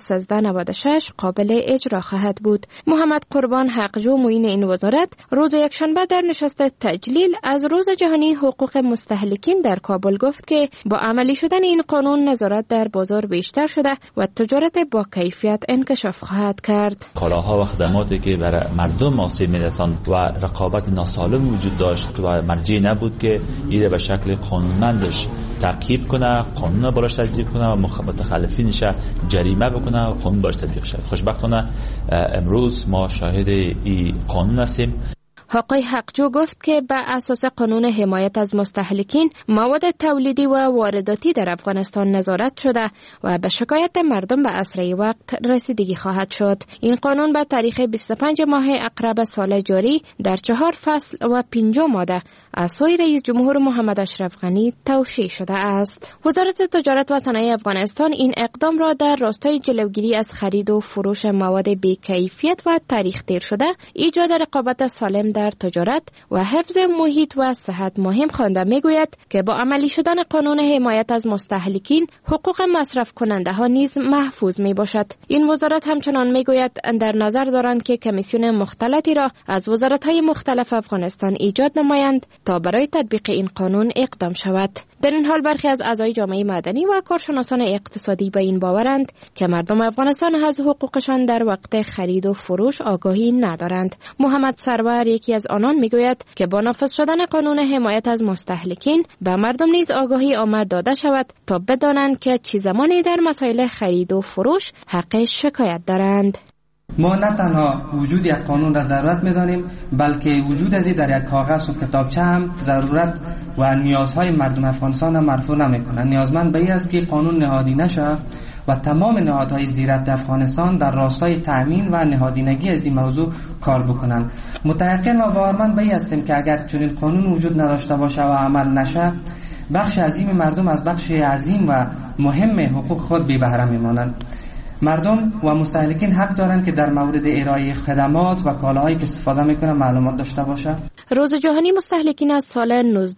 1396 قابل اجرا خواهد بود. محمد قربان حقجو معین این وزارت روز یکشنبه در نشست تجلیل از روز جهانی حقوق مستهلکین در کابل گفت که با عملی شدن این قانون نظارت در بازار بیشتر شده و تجارت با کیفیت انکشاف خواهد کرد. کالاها و خدماتی که برای مردم آسیب می‌رساند و رقابت ناسالم وجود داشت و مرجع نبود که ایده به شکل قانونمندش تعقیب کنه، قانون براش تجدید کنه و متخلفینش جریمه بکنه و قانون باش تطبیق شه. خوشبختانه امروز ما شاهد این قانون هستیم. آقای حقجو گفت که بر اساس قانون حمایت از مستهلکین مواد تولیدی و وارداتی در افغانستان نظارت شده و به شکایت مردم به اسرع وقت رسیدگی خواهد شد. این قانون به تاریخ 25 ماه اقرب سال جاری در 4 فصل و 5 ماده از سوی رئیس جمهور محمد اشرف غنی توشیح شده است. وزارت تجارت و صنایع افغانستان این اقدام را در راستای جلوگیری از خرید و فروش مواد بی‌کیفیت و تاریخ دیر شده، ایجاد رقابت سالم در تجارت و حفظ محیط و صحت مهم خوانده. میگوید که با عملی شدن قانون حمایت از مستهلکین حقوق مصرف کننده ها نیز محفوظ می باشد. این وزارت همچنان میگوید در نظر دارند که کمیسیون مختلطی را از وزارت های مختلف افغانستان ایجاد نمایند تا برای تطبیق این قانون اقدام شود. در این حال برخی از اعضای جامعه مدنی و کارشناسان اقتصادی به این باورند که مردم افغانستان از حقوقشان در وقت خرید و فروش آگاهی ندارند. محمد سرور یکی از آنان میگوید که با نافذ شدن قانون حمایت از مستهلکین به مردم نیز آگاهی آمد داده شود تا بدانند که چه زمانی در مسائل خرید و فروش حق شکایت دارند. ما نه تنها وجود یک قانون را ضرورت می‌دانیم، بلکه وجود از در یک کاغذ و کتابچه هم ضرورت و نیازهای مردم افغانستان را مرفوع نمی‌کند. نیازمند به این است که قانون نهادی نشه و تمام نهادهای زیرربط افغانستان در راستای تأمین و نهادینگی از این موضوع کار بکنند. متيقن و باورمند به این هستیم که اگر چنین قانون وجود نداشته باشه و عمل نشه، بخش عظیم مردم از بخش عظیم و مهم حقوق خود بی بهره میمانند. مردم و مستهلکین حق دارند که در مورد ارائه خدمات و کالاهایی که استفاده میکنن معلومات داشته باشه. روز جهانی مستهلکین از سال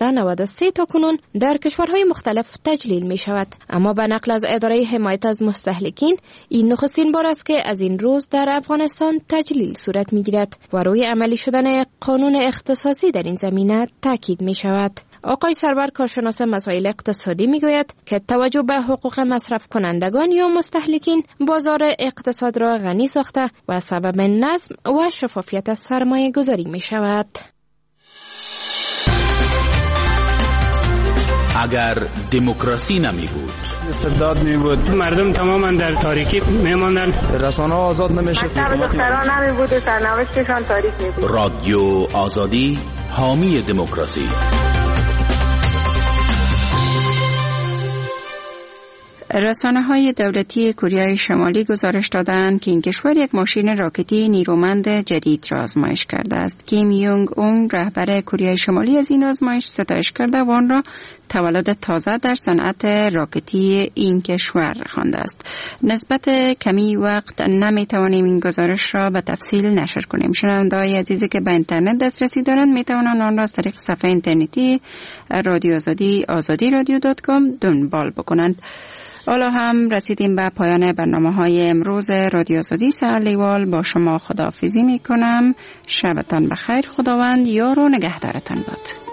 1993 تا کنون در کشورهای مختلف تجلیل می شود، اما به نقل از اداره حمایت از مستهلکین این نخستین بار است که از این روز در افغانستان تجلیل صورت می گیرد و روی عملی شدن قانون اختصاصی در این زمینه تاکید می شود. آقای سرور کارشناس مسائل اقتصادی میگوید که توجه به حقوق مصرف کنندگان یا مستهلکین بازار اقتصاد را غنی ساخته و سبب نظم و شفافیت سرمایه گذاری می شود. اگر دموکراسی نمی بود، استبداد می بود، مردم تماما در تاریکی می ماندن، رسانه آزاد نمیشه، دختران نمی بود و سرنوشتشان تاریک می بود. رادیو آزادی حامی دموکراسی. رسانه‌های دولتی کره شمالی گزارش دادند که این کشور یک ماشین راکتی نیرومند جدید را آزمایش کرده است. کیم یونگ اون رهبر کره شمالی از این آزمایش ستایش کرده و آن را تولد تازه در صنعت راکتی این کشور خوانده است. نسبت کمی وقت نمیتوانیم این گزارش را به تفصیل نشر کنیم. شنونده‌های عزیزی که به اینترنت دسترسی دارند میتوانند آن را از طریق صفحه اینترنتی رادیو آزادی azadi.com دنبال بکنند. حالا هم رسیدیم به پایان برنامه‌های امروز رادیو آزادی. سرلیوال با شما خداحافظی می‌کنم. شبتان بخیر. خداوند یار و نگهدارتان باد.